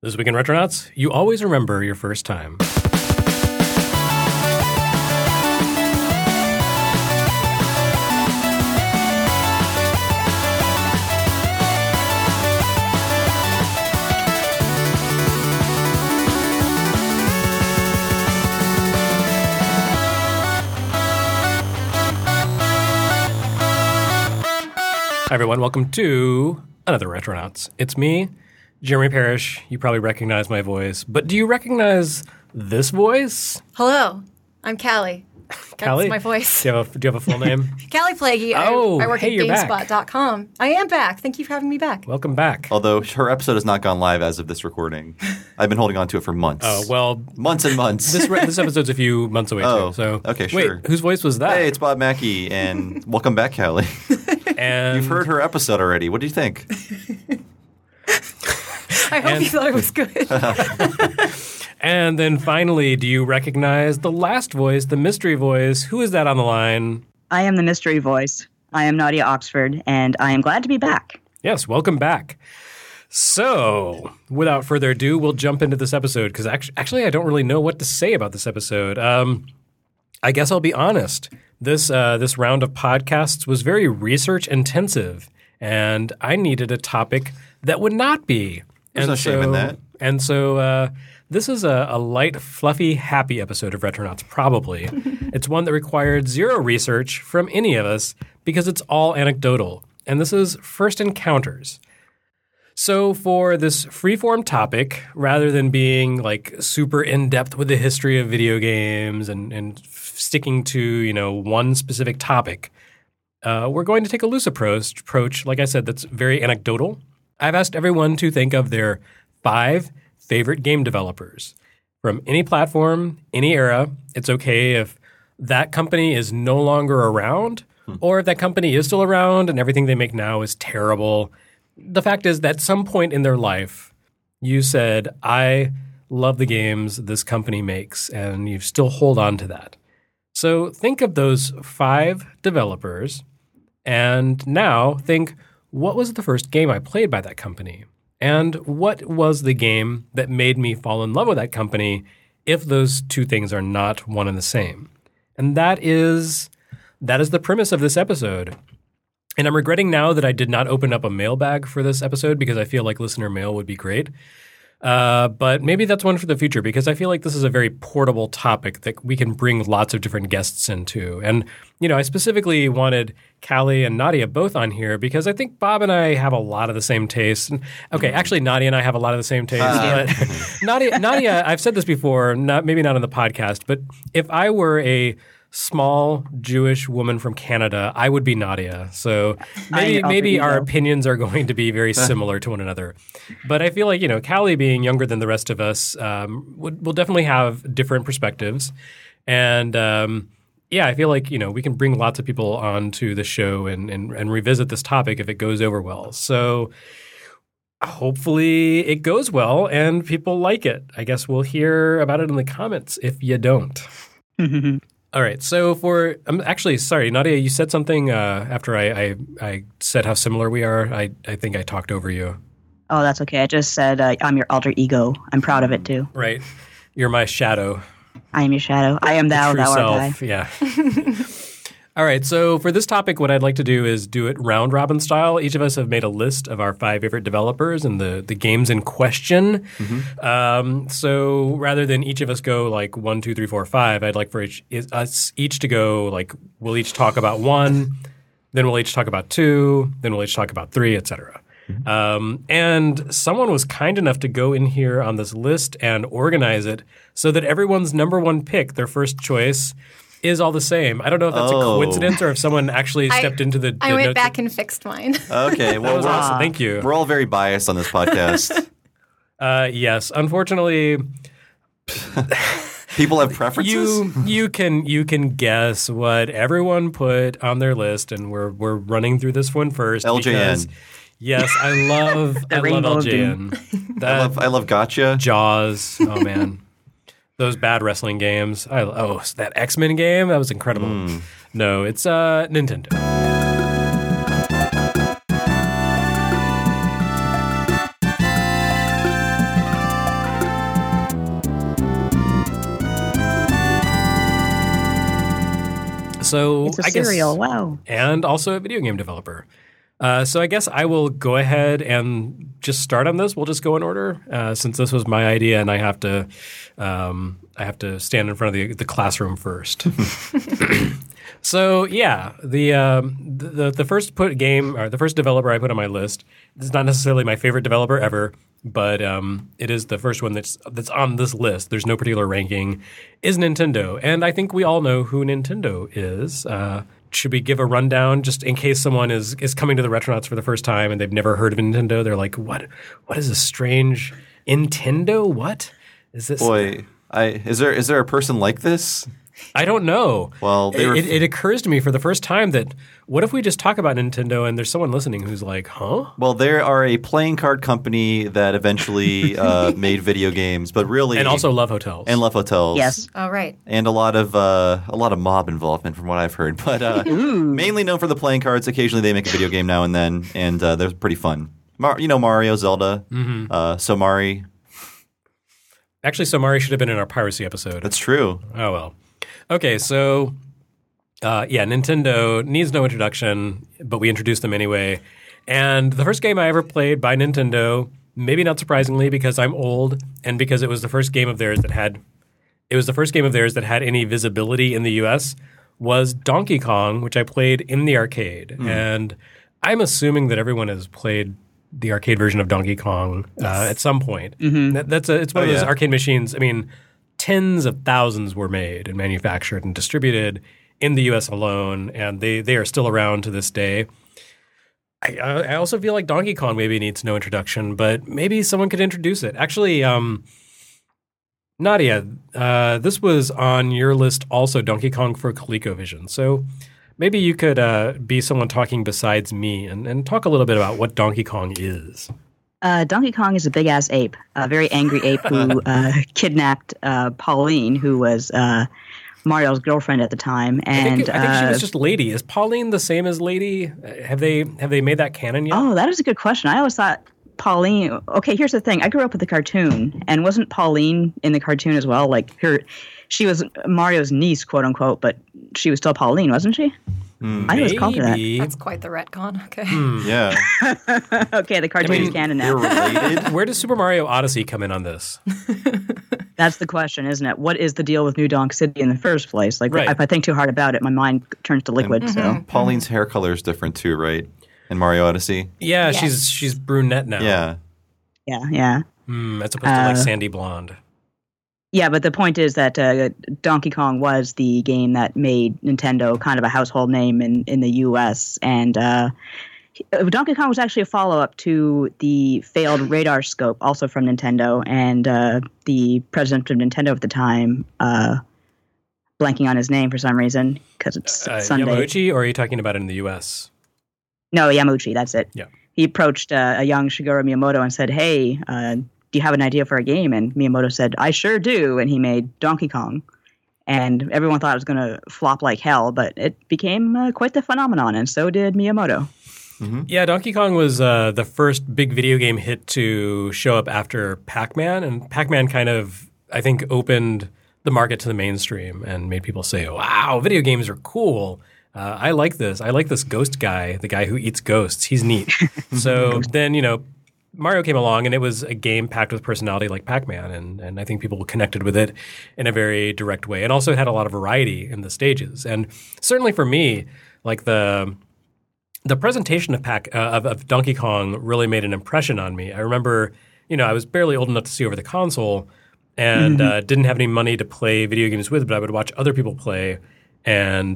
This week in Retronauts, you always remember your first time. Hi everyone, welcome to another Retronauts. It's me, Jeremy Parrish. You probably recognize my voice, but do you recognize this voice? Hello, I'm Callie. Callie? That's my voice. Do you have a full name? Callie Plaguey. Oh, I work hey, at you're back. GameSpot.com. I am back. Thank you for having me back. Welcome back. Although her episode has not gone live as of this recording. I've been holding on to it for months. Oh, well, Months and months. this episode's a few months away Oh, too. So okay, sure. Wait, whose voice was that? Hey, it's Bob Mackey, and welcome back, Callie. And You've heard her episode already. What do you think? I hope you thought it was good. And then finally, do you recognize the last voice, the mystery voice? Who is that on the line? I am the mystery voice. I am Nadia Oxford, and I am glad to be back. Yes, welcome back. So, without further ado, we'll jump into this episode because actually I don't really know what to say about this episode. I guess I'll be honest. This round of podcasts was very research intensive, and I needed a topic that would not be. There's no shame in that. And so this is a light, fluffy, happy episode of Retronauts, probably. It's one that required zero research from any of us because it's all anecdotal. And this is First Encounters. So for this freeform topic, rather than being like super in-depth with the history of video games and sticking to, one specific topic, we're going to take a loose approach, like I said, that's very anecdotal. I've asked everyone to think of their 5 favorite game developers from any platform, any era. It's okay if that company is no longer around or if that company is still around and everything they make now is terrible. The fact is that at some point in their life, you said, I love the games this company makes, and you still hold on to that. So think of those 5 developers and now think, what was the first game I played by that company? And what was the game that made me fall in love with that company if those two things are not one and the same? And that is the premise of this episode. And I'm regretting now that I did not open up a mailbag for this episode because I feel like listener mail would be great. But maybe that's one for the future because I feel like this is a very portable topic that we can bring lots of different guests into. And, I specifically wanted Callie and Nadia both on here because I think Bob and I have a lot of the same tastes. Okay, actually, Nadia and I have a lot of the same tastes. But Nadia, I've said this before, maybe not on the podcast, but if I were a small Jewish woman from Canada, I would be Nadia. So maybe our opinions are going to be very similar to one another. But I feel like, Callie being younger than the rest of us will definitely have different perspectives. And I feel like, we can bring lots of people onto the show and revisit this topic if it goes over well. So hopefully it goes well and people like it. I guess we'll hear about it in the comments if you don't. All right. So I'm actually sorry, Nadia, you said something after I said how similar we are. I think I talked over you. Oh, that's okay. I just said I'm your alter ego. I'm proud of it, too. Right. You're my shadow. I am your shadow. I am thou, thou art I. Yeah. All right. So for this topic, what I'd like to do is do it round robin style. Each of us have made a list of our 5 favorite developers and the games in question. Mm-hmm. So rather than each of us go like 1, 2, 3, 4, 5, I'd like for us each to go like we'll each talk about 1, then we'll each talk about 2, then we'll each talk about 3, etc. And someone was kind enough to go in here on this list and organize it so that everyone's number 1 pick, their first choice, is all the same. I don't know if that's a coincidence or if someone actually stepped into the I went notes. back and fixed mine. Okay, well, That was awesome. Thank you. We're all very biased on this podcast. Yes, unfortunately, People have preferences? you can guess what everyone put on their list, and we're running through this one first. LJN. Because, yes, I love Rainbow of Doom. LJN. I love Gotcha. Jaws. Oh man, those bad wrestling games. That X-Men game, that was incredible. No, it's Nintendo. So It's a I guess, cereal. Wow. and also a video game developer. So I guess I will go ahead and just start on this. We'll just go in order since this was my idea, and I have to stand in front of the classroom first. So yeah, the first the first developer I put on my list is not necessarily my favorite developer ever, but it is the first one that's on this list. There's no particular ranking. Is Nintendo, and I think we all know who Nintendo is. Should we give a rundown just in case someone is coming to the Retronauts for the first time and they've never heard of Nintendo? They're like, what is this strange Nintendo? What is this? Boy, is there a person like this? I don't know. Well, it occurs to me for the first time that what if we just talk about Nintendo and there's someone listening who's like, huh? Well, they are a playing card company that eventually made video games, but really And also Love Hotels. and Love Hotels. Yes. Oh, right. And a lot of mob involvement from what I've heard, but mainly known for the playing cards. Occasionally, they make a video game now and then, and they're pretty fun. Mario, Zelda, Somari. Actually, Somari should have been in our piracy episode. That's true. Oh, well. Okay, so Nintendo needs no introduction, but we introduced them anyway. And the first game I ever played by Nintendo, maybe not surprisingly because I'm old and because it was the first game of theirs that had any visibility in the US, was Donkey Kong, which I played in the arcade. And I'm assuming that everyone has played the arcade version of Donkey Kong at some point. It's one of those arcade machines. I mean, tens of thousands were made and manufactured and distributed in the U.S. alone, and they are still around to this day. I also feel like Donkey Kong maybe needs no introduction, but maybe someone could introduce it. Actually, Nadia, this was on your list also, Donkey Kong for ColecoVision. So maybe you could be someone talking besides me and talk a little bit about what Donkey Kong is. Donkey Kong is a big-ass ape, a very angry ape who kidnapped Pauline, who was Mario's girlfriend at the time. And I think she was just Lady. Is Pauline the same as Lady? Have they made that canon yet? Oh, that is a good question. I always thought Pauline. Okay, here's the thing. I grew up with the cartoon, and wasn't Pauline in the cartoon as well? Like she was Mario's niece, quote unquote, but she was still Pauline, wasn't she? I was called her that. That's quite the retcon. Okay. Yeah. Okay, the cartoon is canon now. They're related. Where does Super Mario Odyssey come in on this? That's the question, isn't it? What is the deal with New Donk City in the first place? Like, Right. if I think too hard about it, my mind turns to liquid. So Pauline's hair color is different too, right? In Mario Odyssey. Yeah, Yes. she's brunette now. Yeah. yeah. As opposed to like sandy blonde. Yeah, but the point is that Donkey Kong was the game that made Nintendo kind of a household name in the U.S. And Donkey Kong was actually a follow-up to the failed Radar Scope, also from Nintendo. And the president of Nintendo at the time, blanking on his name for some reason, because it's Sunday. Yamauchi, or are you talking about it in the U.S.? No, Yamauchi, that's it. Yeah. He approached a young Shigeru Miyamoto and said, hey, do you have an idea for a game? And Miyamoto said, I sure do. And he made Donkey Kong. And everyone thought it was going to flop like hell, but it became quite the phenomenon, and so did Miyamoto. Mm-hmm. Yeah, Donkey Kong was the first big video game hit to show up after Pac-Man. And Pac-Man kind of, I think, opened the market to the mainstream and made people say, wow, video games are cool. I like this. I like this ghost guy, the guy who eats ghosts. He's neat. So then, Mario came along, and it was a game packed with personality like Pac-Man, and I think people connected with it in a very direct way. And also it had a lot of variety in the stages. And certainly for me, like the presentation of Donkey Kong really made an impression on me. I remember, I was barely old enough to see over the console and didn't have any money to play video games with, but I would watch other people play. And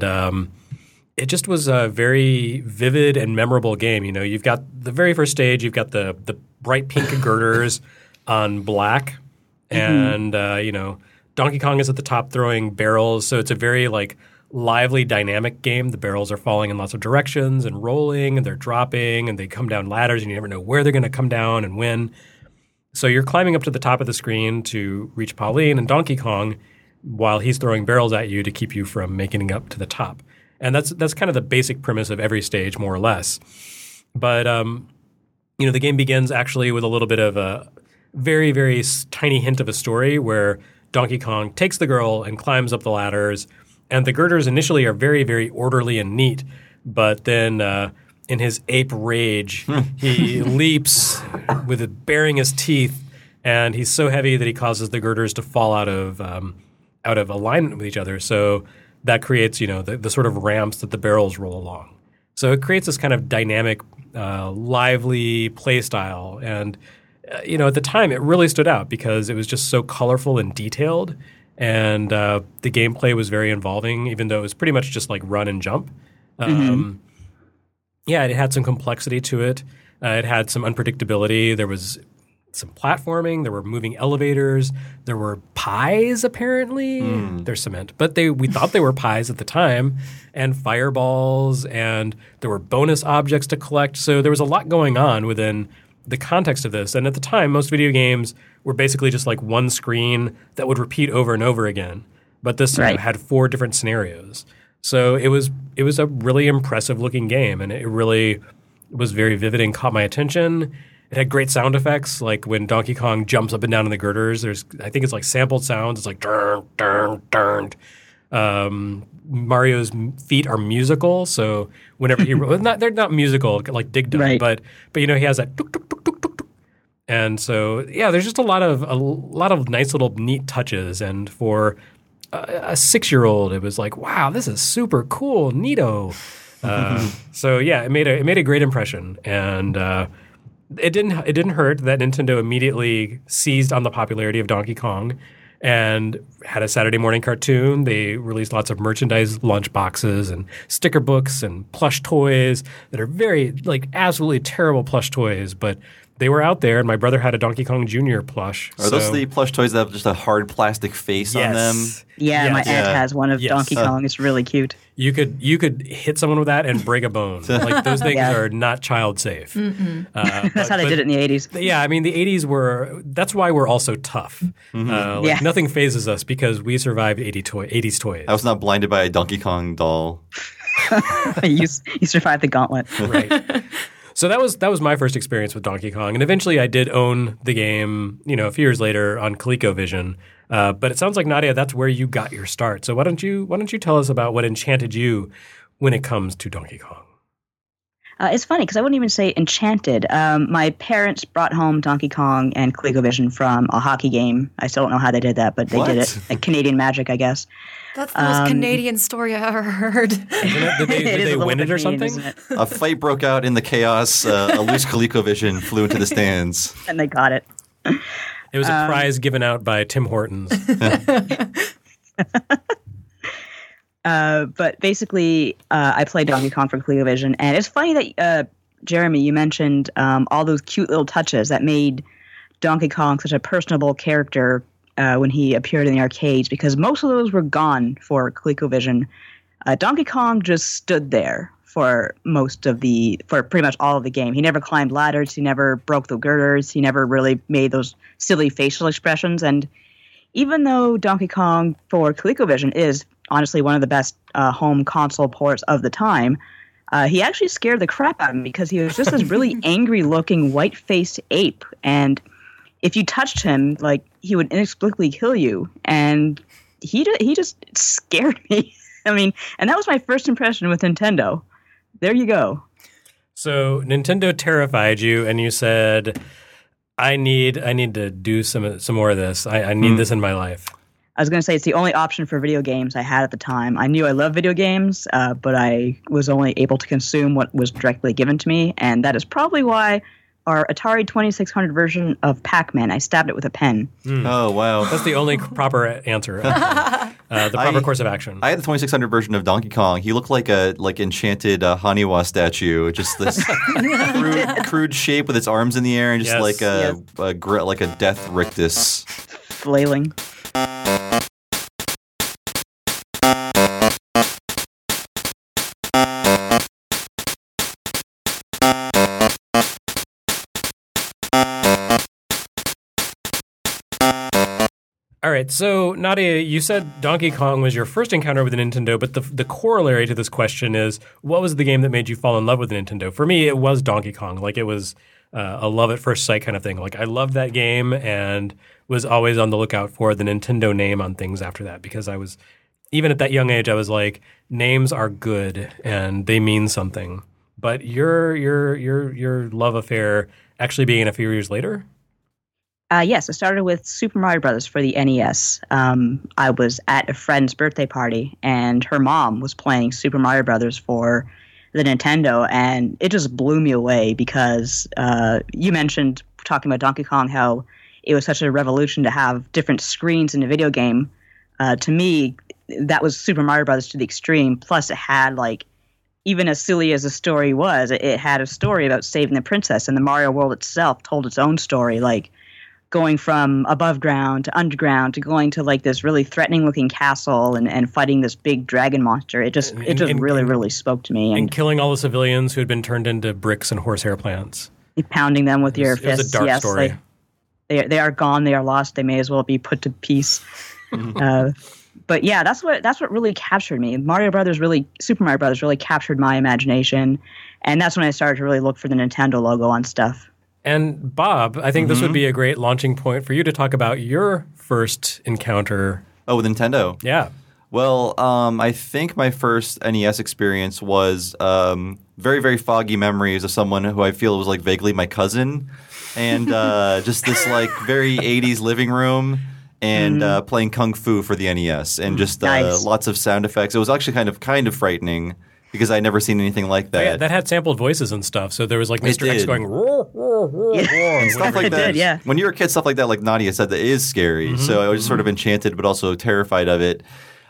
it just was a very vivid and memorable game. You've got the very first stage, you've got the bright pink girders on black, and Donkey Kong is at the top throwing barrels, so it's a very lively, dynamic game. The barrels are falling in lots of directions and rolling, and they're dropping, and they come down ladders, and you never know where they're going to come down and when. So you're climbing up to the top of the screen to reach Pauline and Donkey Kong while he's throwing barrels at you to keep you from making it up to the top. And that's kind of the basic premise of every stage, more or less. But, the game begins actually with a little bit of a very, very tiny hint of a story where Donkey Kong takes the girl and climbs up the ladders And the girders initially are very, very orderly and neat, but then in his ape rage, he leaps with it baring his teeth, and he's so heavy that he causes the girders to fall out of alignment with each other. So that creates, the sort of ramps that the barrels roll along. So it creates this kind of dynamic, lively play style. And, at the time, it really stood out because it was just so colorful and detailed. And the gameplay was very involving, even though it was pretty much just like run and jump. Yeah, it had some complexity to it. It had some unpredictability. There was some platforming. There were moving elevators. There were pies, apparently. They're cement. But we thought they were pies at the time. And fireballs. And there were bonus objects to collect. So there was a lot going on within the context of this. And at the time, most video games were basically just like one screen that would repeat over and over again. But this had 4 different scenarios. So it was a really impressive looking game, and it really was very vivid and caught my attention. It had great sound effects, like when Donkey Kong jumps up and down in the girders. I think it's like sampled sounds. It's like dun dun dun. Mario's feet are musical, so whenever they're not musical like Dig Dug, but he has that tuk tuk tuk tuk tuk tuk. And so there's just a lot of nice little neat touches, and for a 6-year-old, it was like, wow, this is super cool, neato. So it made a great impression, and it didn't hurt that Nintendo immediately seized on the popularity of Donkey Kong and had a Saturday morning cartoon. They released lots of merchandise lunch boxes and sticker books and plush toys that are very absolutely terrible plush toys, but they were out there, and my brother had a Donkey Kong Jr. plush. Are those the plush toys that have just a hard plastic face on them? Yeah, my aunt has one of Donkey Kong. It's really cute. You could hit someone with that and break a bone. Those things are not child safe. That's how they did it in the 80s. Yeah, I mean, the 80s that's why we're all so tough. Nothing phases us because we survived 80s toys. I was not blinded by a Donkey Kong doll. You survived the gauntlet. Right. So that was my first experience with Donkey Kong, and eventually I did own the game, a few years later on ColecoVision. But it sounds like, Nadia, that's where you got your start. So why don't you tell us about what enchanted you when it comes to Donkey Kong? It's funny because I wouldn't even say enchanted. My parents brought home Donkey Kong and ColecoVision from a hockey game. I still don't know how they did that, but they did it. Like Canadian magic, I guess. That's the most Canadian story I ever heard. Did they win it or something? A fight broke out in the chaos. A loose ColecoVision flew into the stands. And they got it. It was a prize given out by Tim Hortons. But basically, I played Donkey Kong for ColecoVision. And it's funny that, Jeremy, you mentioned all those cute little touches that made Donkey Kong such a personable character when he appeared in the arcades, because most of those were gone for ColecoVision. Donkey Kong just stood there for pretty much all of the game. He never climbed ladders. He never broke the girders. He never really made those silly facial expressions. And even though Donkey Kong for ColecoVision is honestly one of the best home console ports of the time, he actually scared the crap out of me because he was just this really angry-looking, white-faced ape. And if you touched him, he would inexplicably kill you. And he just scared me. I mean, and that was my first impression with Nintendo. There you go. So Nintendo terrified you, and you said, I need to do some more of this. I need this in my life. I was going to say it's the only option for video games I had at the time. I knew I loved video games, but I was only able to consume what was directly given to me, and that is probably why our Atari 2600 version of Pac-Man, I stabbed it with a pen. Oh, wow. That's the only proper answer. The proper course of action. I had the 2600 version of Donkey Kong. He looked like a enchanted Haniwa statue, just this crude shape with its arms in the air and just like a death rictus. Flailing. All right, so Nadia, you said Donkey Kong was your first encounter with the Nintendo, but the corollary to this question is, what was the game that made you fall in love with the Nintendo? For me, it was Donkey Kong. It was a love at first sight kind of thing. I loved that game and was always on the lookout for the Nintendo name on things after that because I was even at that young age, I was like, names are good and they mean something. But your love affair actually being a few years later? Yes, I started with Super Mario Brothers for the NES. I was at a friend's birthday party, and her mom was playing Super Mario Brothers for the Nintendo, and it just blew me away because you mentioned, talking about Donkey Kong, how it was such a revolution to have different screens in a video game. To me, that was Super Mario Brothers to the extreme. Plus, it had, like, even as silly as the story was, it had a story about saving the princess, and the Mario world itself told its own story, like going from above ground to underground to going to like this really threatening looking castle and fighting this big dragon monster. It just really spoke to me. And killing all the civilians who had been turned into bricks and horsehair plants. Pounding them with your fists. It was a dark story. They are gone. They are lost. They may as well be put to peace. But yeah, that's what really captured me. Super Mario Brothers really captured my imagination, and that's when I started to really look for the Nintendo logo on stuff. And Bob, I think this would be a great launching point for you to talk about your first encounter. Oh, with Nintendo? Yeah. Well, I think my first NES experience was very, very foggy memories of someone who I feel was like vaguely my cousin, and just this like very 80s living room, and playing Kung Fu for the NES, and just nice. Lots of sound effects. It was actually kind of frightening because I'd never seen anything like that. Yeah, that had sampled voices and stuff, so there was like Mr. X going roar, roar, roar, roar, and stuff like that. Yeah. When you're a kid, stuff like that, like Nadia said, that is scary. So I was just sort of enchanted, but also terrified of it.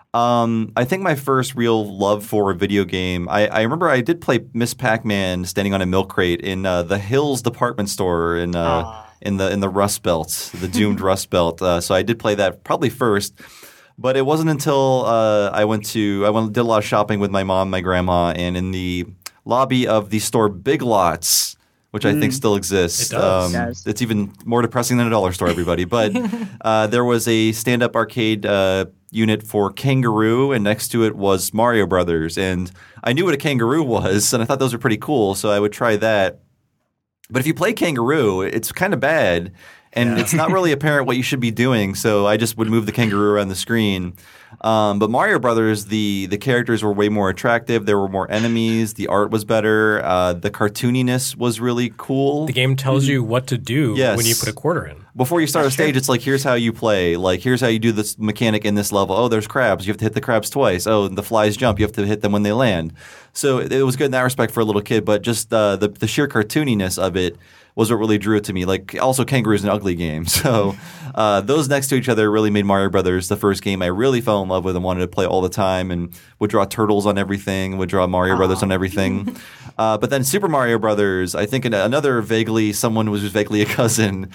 I think my first real love for a video game, I remember I did play Miss Pac-Man standing on a milk crate in the Hills department store in the Rust Belt, the doomed Rust Belt. So I did play that probably first. But it wasn't until I did a lot of shopping with my mom, my grandma, and in the lobby of the store Big Lots, which I think still exists. It does. It's even more depressing than a dollar store, everybody. But there was a stand-up arcade unit for Kangaroo, and next to it was Mario Brothers. And I knew what a Kangaroo was, and I thought those were pretty cool, so I would try that. But if you play Kangaroo, it's kind of bad. And it's not really apparent what you should be doing, so I just would move the kangaroo around the screen. But Mario Brothers, the characters were way more attractive. There were more enemies. The art was better. The cartooniness was really cool. The game tells you what to do when you put a quarter in. Before you start a stage, it's like, here's how you play. Like, here's how you do this mechanic in this level. Oh, there's crabs. You have to hit the crabs twice. Oh, the flies jump. You have to hit them when they land. So it was good in that respect for a little kid, but just the sheer cartooniness of it was what really drew it to me. Like, also Kangaroo is an ugly game. So those next to each other really made Mario Brothers the first game I really fell in love with and wanted to play all the time, and would draw turtles on everything, would draw Mario Brothers on everything. But then Super Mario Brothers, I think another someone was vaguely a cousin.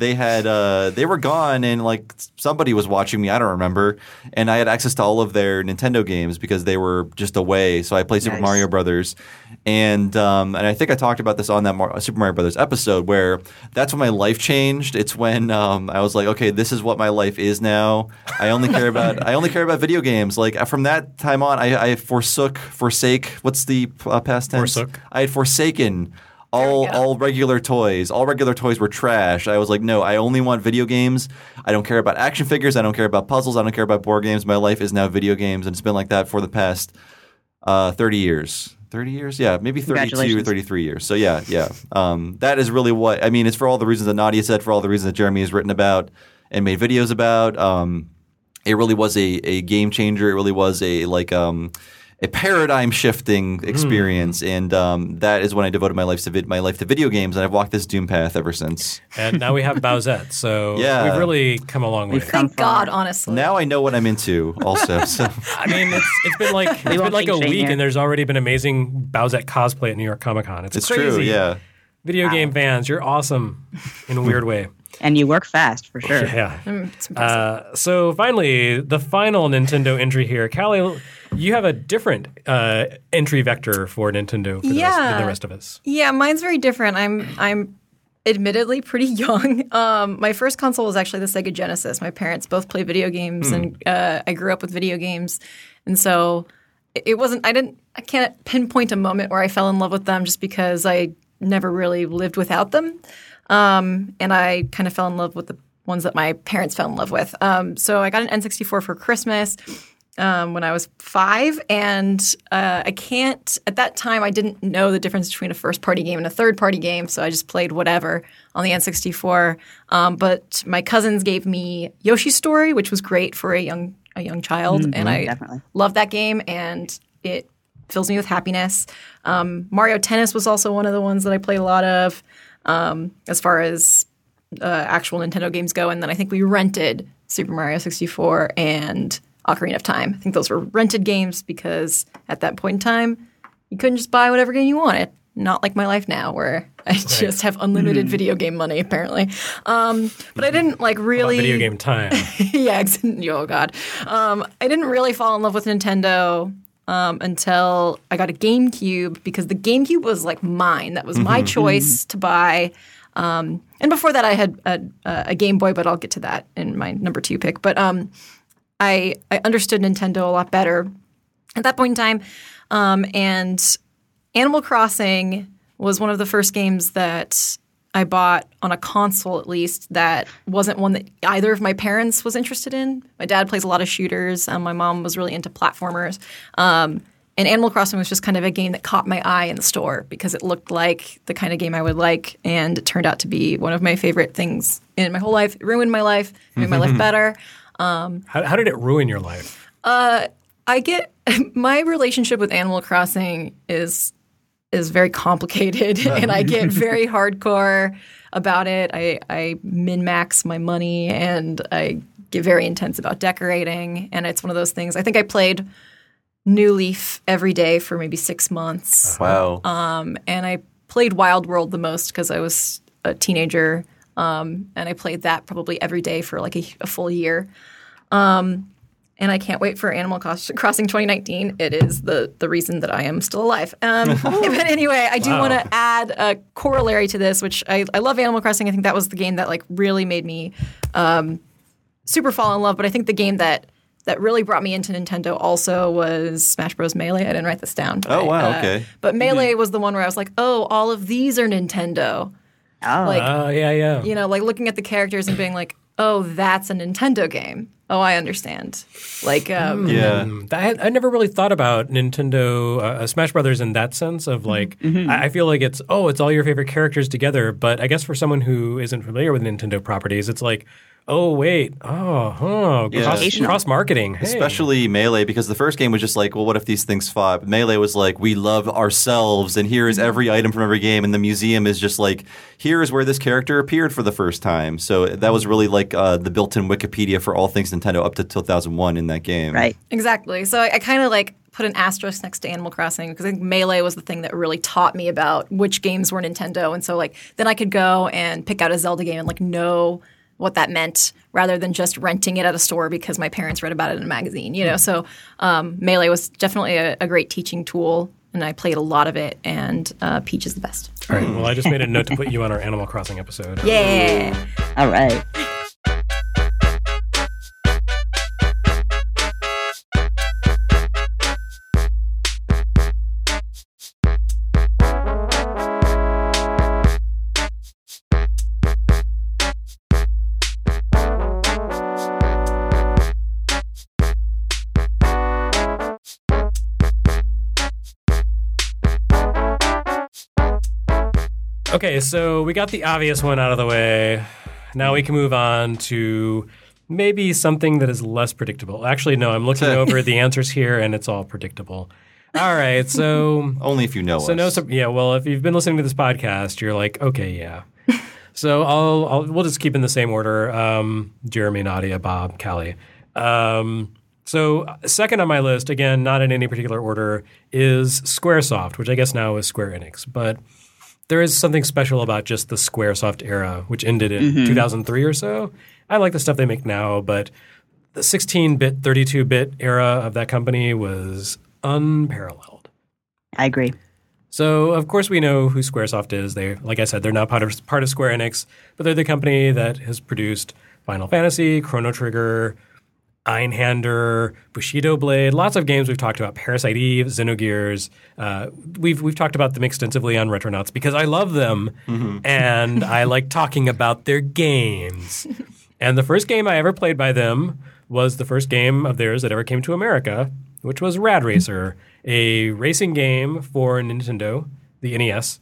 They were gone, and like somebody was watching me. I don't remember. And I had access to all of their Nintendo games because they were just away. So I played Super Mario Brothers. And I think I talked about this on that Super Mario Brothers episode, where that's when my life changed. It's when I was like, okay, this is what my life is now. I only care about video games. Like from that time on, I forsake. What's the past tense? Forsook. I had forsaken all regular toys. All regular toys were trash. I was like, no, I only want video games. I don't care about action figures. I don't care about puzzles. I don't care about board games. My life is now video games, and it's been like that for the past 30 years. 30 years? Yeah, maybe 32 or 33 years. So yeah. That is really what – I mean, it's for all the reasons that Nadia said, for all the reasons that Jeremy has written about and made videos about. It really was a game changer. It really was a paradigm-shifting experience, and that is when I devoted my life to video games, and I've walked this doom path ever since. And now we have Bowsette, so we've really come a long way. Thank God, honestly. Now I know what I'm into also. So. I mean, it's been like a week, and there's already been amazing Bowsette cosplay at New York Comic Con. It's crazy. True, yeah. Video game fans, you're awesome in a weird way. And you work fast, for sure. Yeah. It's impressive. So finally, the final Nintendo entry here. Callie, you have a different entry vector for Nintendo than the rest of us. Yeah, mine's very different. I'm admittedly pretty young. My first console was actually the Sega Genesis. My parents both play video games, and I grew up with video games. And so it wasn't – I can't pinpoint a moment where I fell in love with them just because I never really lived without them. And I kind of fell in love with the ones that my parents fell in love with. So I got an N64 for Christmas, when I was 5, and I can't. At that time, I didn't know the difference between a first-party game and a third-party game, so I just played whatever on the N64. But my cousins gave me Yoshi's Story, which was great for a young child, and I definitely love that game, and it fills me with happiness. Mario Tennis was also one of the ones that I played a lot of, as far as actual Nintendo games go. And then I think we rented Super Mario 64 and Ocarina of Time. I think those were rented games because at that point in time, you couldn't just buy whatever game you wanted. Not like my life now, where I just have unlimited video game money, apparently. But I didn't really video game time. yeah, oh god. I didn't really fall in love with Nintendo until I got a GameCube, because the GameCube was like mine. That was my choice to buy. And before that, I had a Game Boy, but I'll get to that in my number 2 pick. But I understood Nintendo a lot better at that point in time. And Animal Crossing was one of the first games that I bought on a console, at least, that wasn't one that either of my parents was interested in. My dad plays a lot of shooters. My mom was really into platformers. And Animal Crossing was just kind of a game that caught my eye in the store because it looked like the kind of game I would like, and it turned out to be one of my favorite things in my whole life. It ruined my life, made my life better. How did it ruin your life? My relationship with Animal Crossing is very complicated, and I get very hardcore about it. I min-max my money, and I get very intense about decorating, and it's one of those things. I think I played New Leaf every day for maybe 6 months. Wow. And I played Wild World the most because I was a teenager, and I played that probably every day for like a full year. And I can't wait for Animal Crossing 2019. It is the reason that I am still alive. But anyway, I do want to add a corollary to this, which I love Animal Crossing. I think that was the game that like really made me super fall in love. But I think the game that really brought me into Nintendo also was Smash Bros. Melee. I didn't write this down. Oh, wow, okay. But Melee was the one where I was like, oh, all of these are Nintendo. Oh. Yeah. You know, like looking at the characters and being like, oh, that's a Nintendo game. Oh, I understand. Like, Yeah. I never really thought about Nintendo Smash Brothers in that sense of like, I feel like it's all your favorite characters together. But I guess for someone who isn't familiar with Nintendo properties, it's like, oh, wait. Cross-marketing. Hey. Especially Melee, because the first game was just like, well, what if these things fought? Melee was like, we love ourselves, and here is every item from every game, and the museum is just like, here is where this character appeared for the first time. So that was really like the built-in Wikipedia for all things Nintendo up to 2001 in that game. Right. Exactly. So I kind of like put an asterisk next to Animal Crossing because I think Melee was the thing that really taught me about which games were Nintendo. And so like then I could go and pick out a Zelda game and like know what that meant rather than just renting it at a store because my parents read about it in a magazine, you know. So Melee was definitely a great teaching tool, and I played a lot of it, and Peach is the best. All right. Well, I just made a note to put you on our Animal Crossing episode. Yeah. All right. Okay, so we got the obvious one out of the way. Now we can move on to maybe something that is less predictable. Actually, no, I'm looking over the answers here, and it's all predictable. All right, so Only if you know us. Well, if you've been listening to this podcast, you're like, okay, yeah. So we'll just keep in the same order. Jeremy, Nadia, Bob, Callie. So second on my list, again, not in any particular order, is Squaresoft, which I guess now is Square Enix, but there is something special about just the Squaresoft era, which ended in 2003 or so. I like the stuff they make now, but the 16-bit, 32-bit era of that company was unparalleled. I agree. So, of course, we know who Squaresoft is. They, like I said, they're now part of Square Enix, but they're the company that has produced Final Fantasy, Chrono Trigger, Einhander, Bushido Blade, lots of games we've talked about, Parasite Eve, Xenogears. We've talked about them extensively on Retronauts because I love them and I like talking about their games. And the first game I ever played by them was the first game of theirs that ever came to America, which was Rad Racer, a racing game for Nintendo, the NES.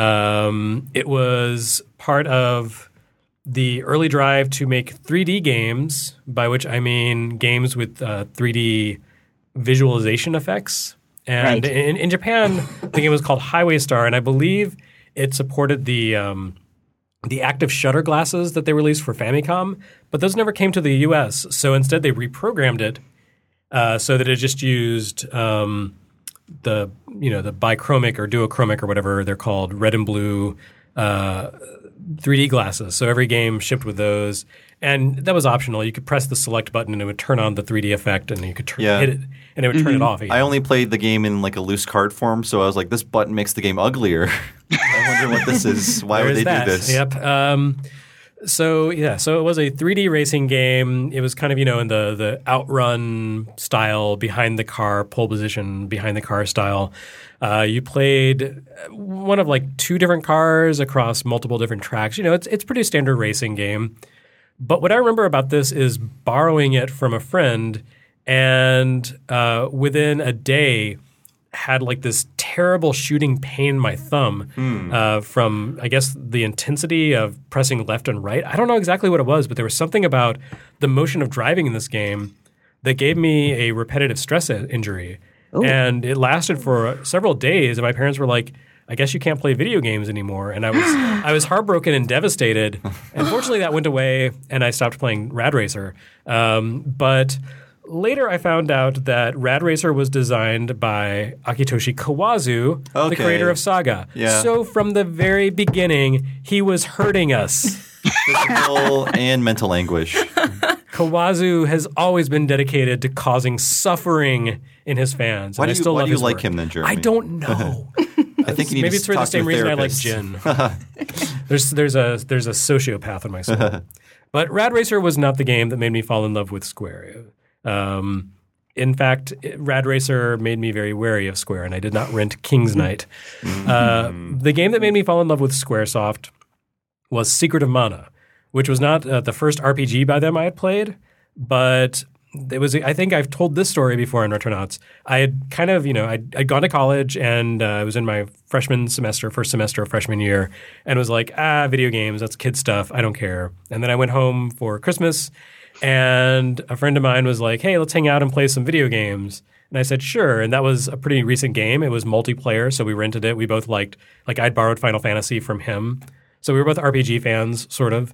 It was part of the early drive to make 3D games, by which I mean games with 3D visualization effects. And in Japan, the game was called Highway Star, and I believe it supported the active shutter glasses that they released for Famicom, but those never came to the US. So instead, they reprogrammed it so that it just used the bichromic or duochromic or whatever they're called, red and blue 3D glasses. So every game shipped with those. And that was optional. You could press the select button and it would turn on the 3D effect, and you could hit it and it would turn it off. I only played the game in like a loose card form, so I was like, this button makes the game uglier. I wonder what this is. Why would they do this? Yep. So it was a 3D racing game. It was kind of, in the outrun style, behind the car, pole position, behind the car style. You played one of like two different cars across multiple different tracks. It's pretty standard racing game. But what I remember about this is borrowing it from a friend, and within a day had like this terrible shooting pain in my thumb from, I guess, the intensity of pressing left and right. I don't know exactly what it was, but there was something about the motion of driving in this game that gave me a repetitive stress injury. Ooh. And it lasted for several days, and my parents were like, I guess you can't play video games anymore. And I was heartbroken and devastated. And fortunately, that went away, and I stopped playing Rad Racer. But later, I found out that Rad Racer was designed by Akitoshi Kawazu, the creator of Saga. Yeah. So from the very beginning, he was hurting us. Physical and mental anguish. Kawazu has always been dedicated to causing suffering in his fans. Why do you like work. him then, Jeremy? I don't know. I think you need maybe to it's for the talk same to a reason I like therapist. gin. There's a sociopath in my soul. But Rad Racer was not the game that made me fall in love with Square. In fact, Rad Racer made me very wary of Square, and I did not rent King's Knight. The game that made me fall in love with Squaresoft was Secret of Mana, which was not the first RPG by them I had played, but it was. I think I've told this story before in Retronauts. I had kind of, I'd gone to college, and I was in my first semester of freshman year, and was like, video games, that's kid stuff, I don't care. And then I went home for Christmas, and a friend of mine was like, hey, let's hang out and play some video games. And I said, sure. And that was a pretty recent game. It was multiplayer, so we rented it. We both liked, I'd borrowed Final Fantasy from him. So we were both RPG fans, sort of.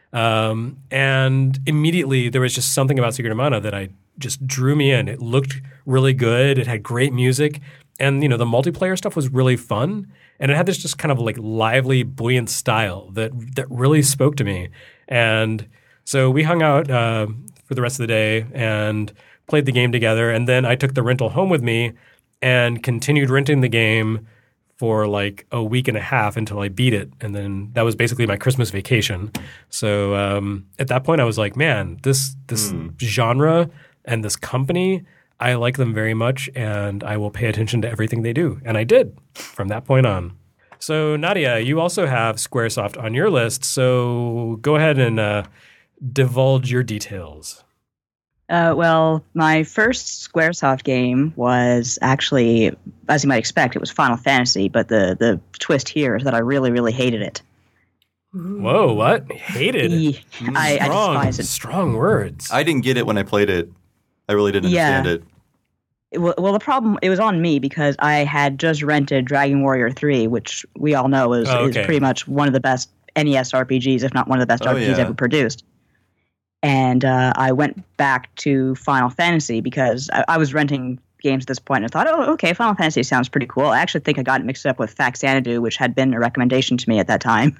And immediately there was just something about Secret of Mana that just drew me in. It looked really good. It had great music. And, the multiplayer stuff was really fun. And it had this just kind of like lively, buoyant style that really spoke to me. And so we hung out for the rest of the day and played the game together. And then I took the rental home with me and continued renting the game for like a week and a half until I beat it. And then that was basically my Christmas vacation. So at that point I was like, man, this genre and this company, I like them very much, and I will pay attention to everything they do. And I did from that point on. So Nadia, you also have Squaresoft on your list. So go ahead and divulge your details. Well, my first Squaresoft game was actually, as you might expect, it was Final Fantasy, but the twist here is that I really, really hated it. Whoa, what? Hated? I despise it. Strong words. I didn't get it when I played it. I really didn't understand it. Well, the problem, it was on me because I had just rented Dragon Warrior 3, which we all know is pretty much one of the best NES RPGs, if not one of the best RPGs ever produced. And I went back to Final Fantasy because I was renting games at this point, and I thought, oh, okay, Final Fantasy sounds pretty cool. I actually think I got it mixed up with Faxanadu, which had been a recommendation to me at that time.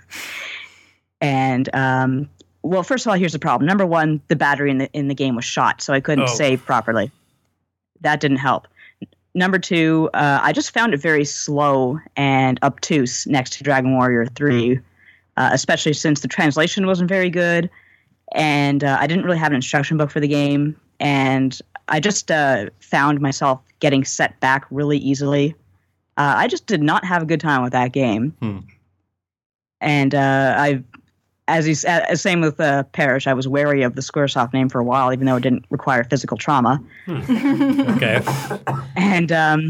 And, well, first of all, here's the problem. Number one, the battery in the game was shot, so I couldn't save properly. That didn't help. Number two, I just found it very slow and obtuse next to Dragon Warrior 3, especially since the translation wasn't very good. And I didn't really have an instruction book for the game. And I just found myself getting set back really easily. I just did not have a good time with that game. And same with Parrish, I was wary of the Squaresoft name for a while, even though it didn't require physical trauma. Okay. And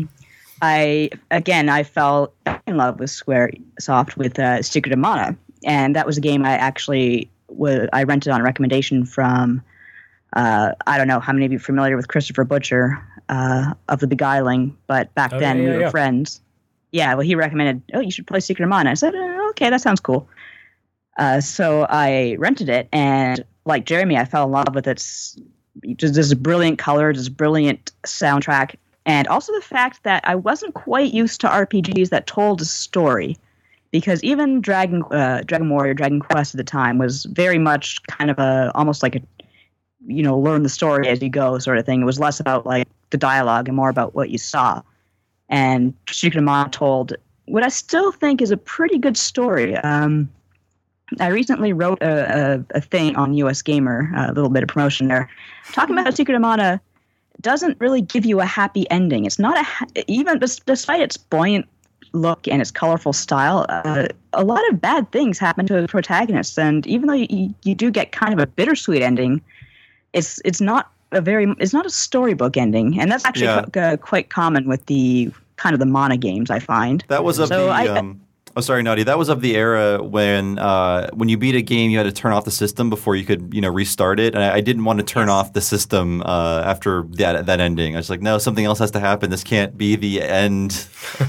I fell in love with Squaresoft with Secret of Mana, and that was a game I rented on a recommendation from. I don't know how many of you are familiar with Christopher Butcher of The Beguiling, but back then we were friends. Yeah, well, he recommended, you should play Secret of Mana. I said, okay, that sounds cool. So I rented it, and like Jeremy, I fell in love with its just this brilliant color, this brilliant soundtrack, and also the fact that I wasn't quite used to RPGs that told a story, because even Dragon Warrior, Dragon Quest at the time was very much kind of almost like a learn the story as you go sort of thing. It was less about like the dialogue and more about what you saw. And Secret of Mana told what I still think is a pretty good story. I recently wrote a thing on US Gamer, a little bit of promotion there, talking about how Secret of Mana doesn't really give you a happy ending. It's not even despite its buoyant look and its colorful style, a lot of bad things happen to the protagonist. And even though you do get kind of a bittersweet ending, it's not a storybook ending, and that's actually quite common with the kind of the Mana games, I find. That was of sorry, Naughty. That was of the era when you beat a game, you had to turn off the system before you could restart it. And I didn't want to turn off the system after that ending. I was like, no, something else has to happen. This can't be the end.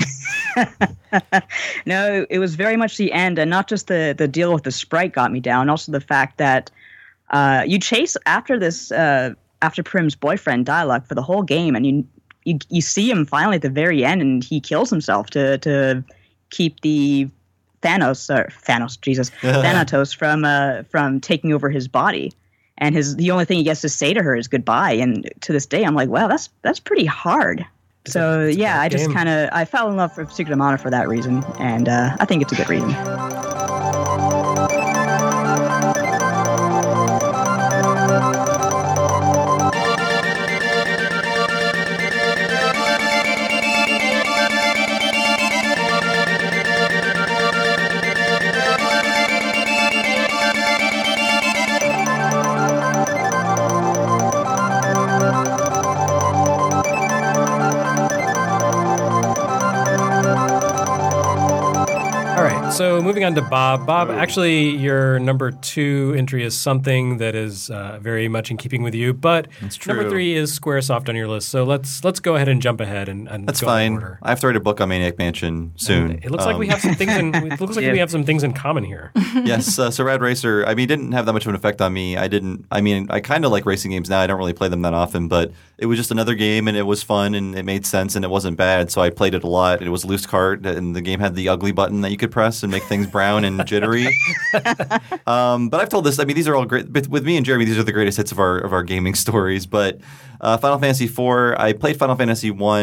No, it was very much the end, and not just the deal with the sprite got me down. Also, the fact that you chase after Prim's boyfriend Dialogue for the whole game, and you see him finally at the very end, and he kills himself to keep the Thanatos from taking over his body. And the only thing he gets to say to her is goodbye. And to this day, I'm like, wow, that's pretty hard. So yeah, I fell in love with Secret of Mana for that reason, and I think it's a good reason. So moving on to Bob. Bob, actually, your number 2 entry is something that is very much in keeping with you, but number 3 is Squaresoft on your list. So let's go ahead and jump ahead and that's go fine. in order. I have to write a book on Maniac Mansion soon. And it looks like we have some things. We have some things in common here. Yes, so Rad Racer. I mean, didn't have that much of an effect on me. I kind of like racing games now. I don't really play them that often, but it was just another game, and it was fun, and it made sense, and it wasn't bad. So I played it a lot. It was a loose cart, and the game had the ugly button that you could press and make things brown and jittery. But I've told this. I mean, these are all great. But with me and Jeremy, these are the greatest hits of our gaming stories. But Final Fantasy IV, I played Final Fantasy I,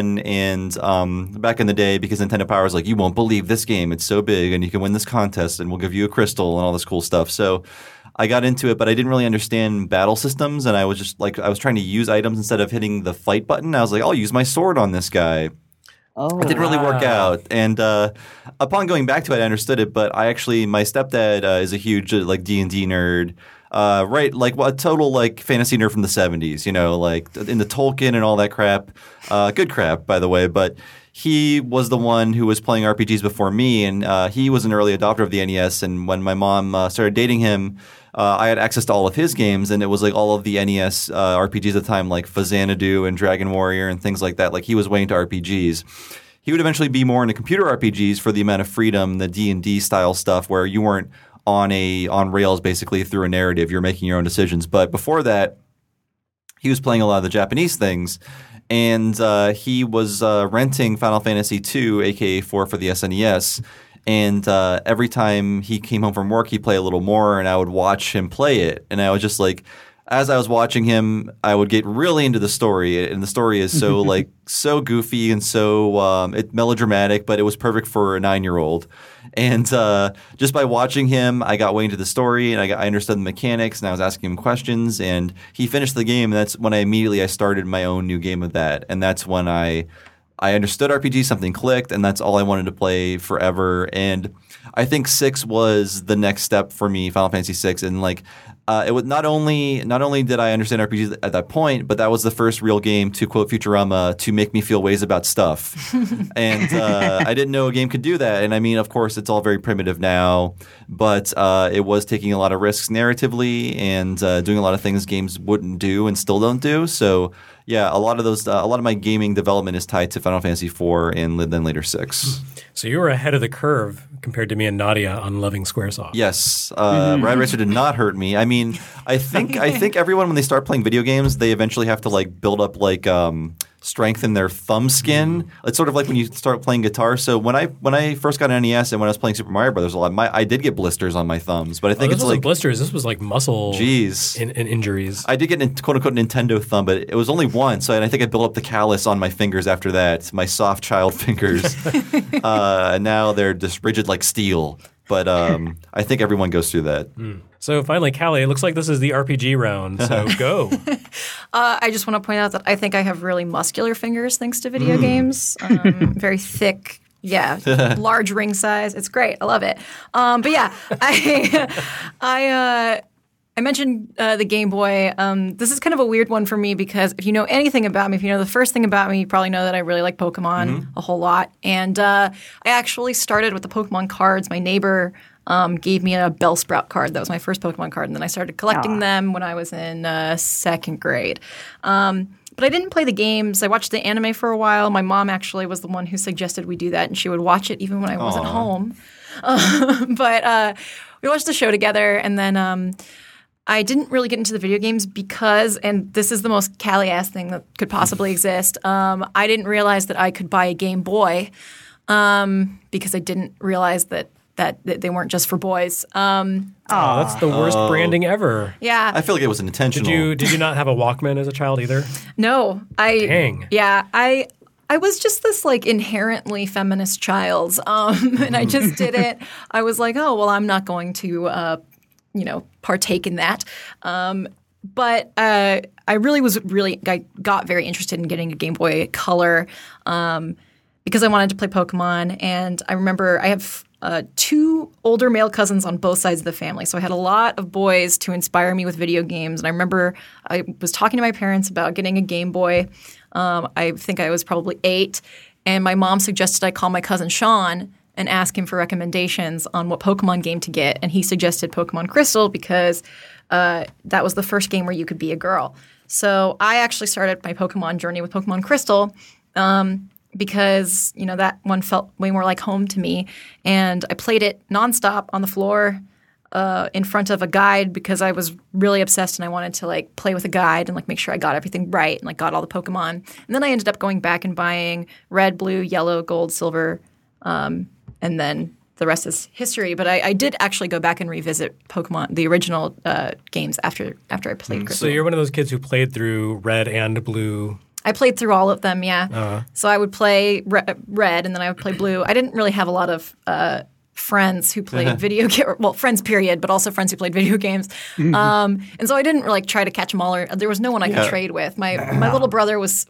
and back in the day, because Nintendo Power was like, you won't believe this game. It's so big, and you can win this contest, and we'll give you a crystal and all this cool stuff. So I got into it, but I didn't really understand battle systems, and I was just like, I was trying to use items instead of hitting the fight button. I was like, I'll use my sword on this guy. Oh, it didn't really work out. And upon going back to it, I understood it. But my stepdad is a huge D&D nerd, right? Like a total fantasy nerd from the 70s, like in the Tolkien and all that crap. Good crap, by the way. But he was the one who was playing RPGs before me, and he was an early adopter of the NES. And when my mom started dating him, I had access to all of his games, and it was like all of the NES RPGs at the time, like Phazanadu and Dragon Warrior and things like that. Like he was way into RPGs. He would eventually be more into computer RPGs for the amount of freedom, the D&D style stuff, where you weren't on rails basically through a narrative. You're making your own decisions. But before that, he was playing a lot of the Japanese things, and he was renting Final Fantasy II, aka 4 for the SNES. And every time he came home from work, he'd play a little more, and I would watch him play it. And I was just like, as I was watching him, I would get really into the story. And the story is so so goofy and so melodramatic, but it was perfect for a 9-year-old. And just by watching him, I got way into the story, and I understood the mechanics, and I was asking him questions. And he finished the game, and that's when I started my own new game of that. And that's when I I understood RPG, something clicked, and that's all I wanted to play forever. And I think 6 was the next step for me, Final Fantasy 6, and like it was not only did I understand RPGs at that point, but that was the first real game, to quote Futurama, to make me feel ways about stuff. And I didn't know a game could do that. And I mean, of course, it's all very primitive now, but it was taking a lot of risks narratively and doing a lot of things games wouldn't do and still don't do. So yeah, a lot of my gaming development is tied to Final Fantasy IV and then later 6. So you were ahead of the curve compared to me and Nadia on loving Squaresoft. Yes, Rad Racer did not hurt me. I mean, I think everyone, when they start playing video games, they eventually have to like build up like strength in their thumb skin. It's sort of like when you start playing guitar. So when I first got an NES and when I was playing Super Mario Brothers a lot, I did get blisters on my thumbs. But I think this it's wasn't like blisters. This was like muscle injuries. I did get an quote unquote Nintendo thumb, but it was only once. And I think I built up the callus on my fingers after that. My soft child fingers. And now they're just rigid like steel. But I think everyone goes through that. So finally, Callie, it looks like this is the RPG round. So go. I just want to point out that I think I have really muscular fingers thanks to video games. Very thick. Yeah, large ring size. It's great. I love it. But yeah, I mentioned the Game Boy. This is kind of a weird one for me because if you know anything about me, if you know the first thing about me, you probably know that I really like Pokemon a whole lot. And I actually started with the Pokemon cards. My neighbor gave me a Bellsprout card. That was my first Pokemon card. And then I started collecting them when I was in second grade. But I didn't play the games. I watched the anime for a while. My mom actually was the one who suggested we do that, and she would watch it even when I wasn't home. But we watched the show together, and then I didn't really get into the video games because, and this is the most Callie-ass thing that could possibly exist, I didn't realize that I could buy a Game Boy because I didn't realize that they weren't just for boys. That's the worst branding ever. Yeah. I feel like it was intentional. Did you not have a Walkman as a child either? No. Dang. Yeah. I was just this like inherently feminist child, and I just did it. I was like, oh, well, I'm not going to partake in that. But I got very interested in getting a Game Boy Color because I wanted to play Pokemon. And I remember I have 2 older male cousins on both sides of the family. So I had a lot of boys to inspire me with video games. And I remember I was talking to my parents about getting a Game Boy. I think I was probably 8. And my mom suggested I call my cousin Sean and ask him for recommendations on what Pokemon game to get. And he suggested Pokemon Crystal because that was the first game where you could be a girl. So I actually started my Pokemon journey with Pokemon Crystal because, that one felt way more like home to me. And I played it nonstop on the floor in front of a guide because I was really obsessed and I wanted to like play with a guide and like make sure I got everything right and like got all the Pokemon. And then I ended up going back and buying red, blue, yellow, gold, silver, and then the rest is history. But I did actually go back and revisit Pokemon, the original games after I played Crystal. So you're one of those kids who played through red and blue. I played through all of them, yeah. So I would play red and then I would play blue. I didn't really have a lot of friends who played video games. Well, friends period, but also friends who played video games. And so I didn't really try to catch them all. There was no one I could trade with. My little brother was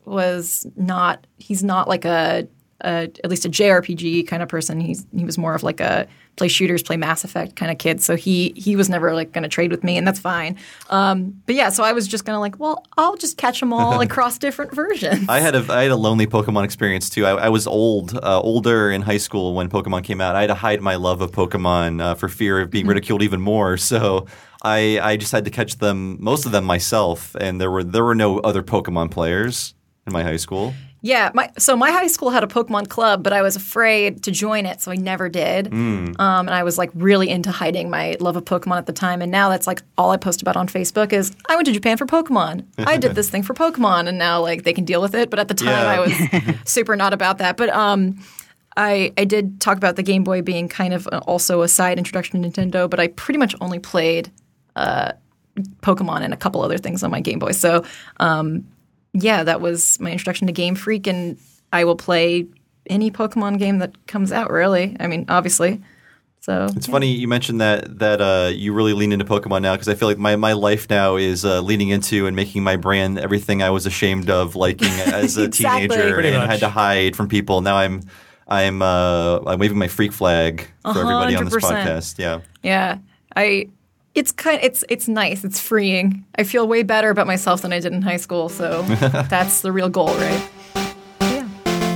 not – he's not like at least a JRPG kind of person. He was more of like a play shooters, play Mass Effect kind of kid. So he was never like going to trade with me, and that's fine. But yeah, so I was just going to like, well, I'll just catch them all across different versions. I had a lonely Pokemon experience too. I was older in high school when Pokemon came out. I had to hide my love of Pokemon for fear of being ridiculed even more. So I just had to catch most of them myself, and there were no other Pokemon players in my high school. Yeah, my high school had a Pokemon club, but I was afraid to join it, so I never did. And I was like really into hiding my love of Pokemon at the time. And now that's like all I post about on Facebook is I went to Japan for Pokemon. I did this thing for Pokemon, and now like they can deal with it. But at the time, I was super not about that. But I did talk about the Game Boy being kind of also a side introduction to Nintendo, but I pretty much only played Pokemon and a couple other things on my Game Boy. So. Yeah, that was my introduction to Game Freak, and I will play any Pokemon game that comes out, really. I mean, obviously. So It's funny you mentioned that you really lean into Pokemon now, because I feel like my life now is leaning into and making my brand everything I was ashamed of liking as a Exactly. teenager Pretty and much. had to hide from people. Now I'm waving my freak flag for everybody on this 100%. podcast. Yeah. yeah, it's nice. It's freeing. I feel way better about myself than I did in high school. So that's the real goal, right? Yeah.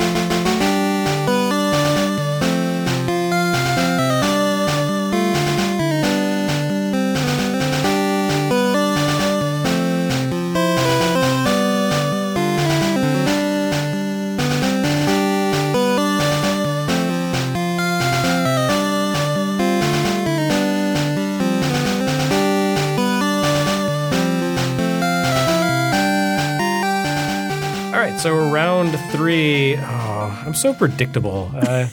All right, so round 3. Oh, I'm so predictable.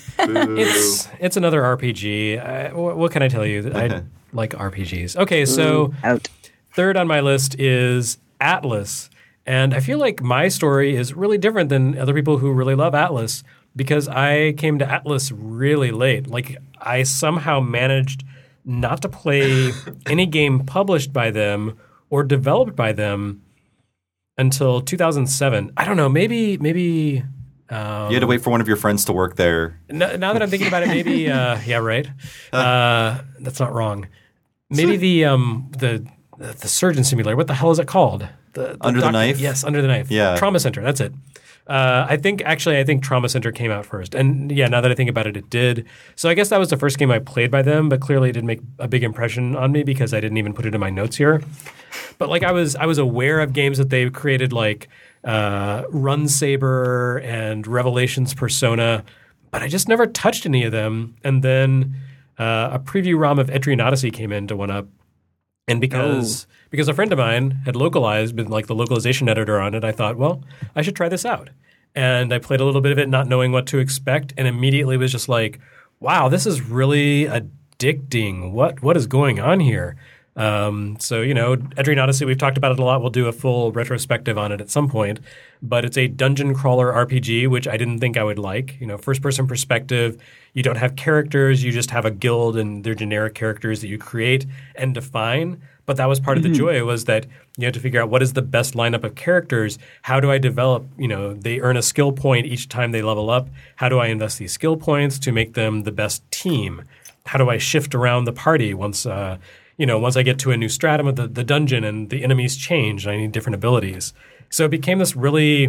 It's another RPG. What can I tell you? I like RPGs. Okay, so Out. third on my list is Atlas. And I feel like my story is really different than other people who really love Atlas because I came to Atlas really late. Like, I somehow managed not to play any game published by them or developed by them until 2007. I don't know, maybe You had to wait for one of your friends to work there. now that I'm thinking about it, maybe yeah, right. That's not wrong. Maybe the surgeon simulator. What the hell is it called? The Under the Knife? Yes, Under the Knife. Yeah. Trauma Center. That's it. I think Trauma Center came out first, and yeah, now that I think about it, it did. So I guess that was the first game I played by them, but clearly it didn't make a big impression on me because I didn't even put it in my notes here. But like I was aware of games that they created, like Run Saber and Revelations Persona, but I just never touched any of them. And then a preview ROM of Etrian Odyssey came in to 1UP. And because a friend of mine had localized, been like the localization editor on it, I thought, well, I should try this out. And I played a little bit of it, not knowing what to expect, and immediately was just like, wow, this is really addicting. What is going on here? So, Etrian Odyssey, we've talked about it a lot. We'll do a full retrospective on it at some point. But it's a dungeon crawler RPG, which I didn't think I would like. First-person perspective. You don't have characters. You just have a guild, and they're generic characters that you create and define. But that was part of the joy, was that you had to figure out what is the best lineup of characters. How do I develop, they earn a skill point each time they level up. How do I invest these skill points to make them the best team? How do I shift around the party once I get to a new stratum of the dungeon and the enemies change and I need different abilities? So it became this really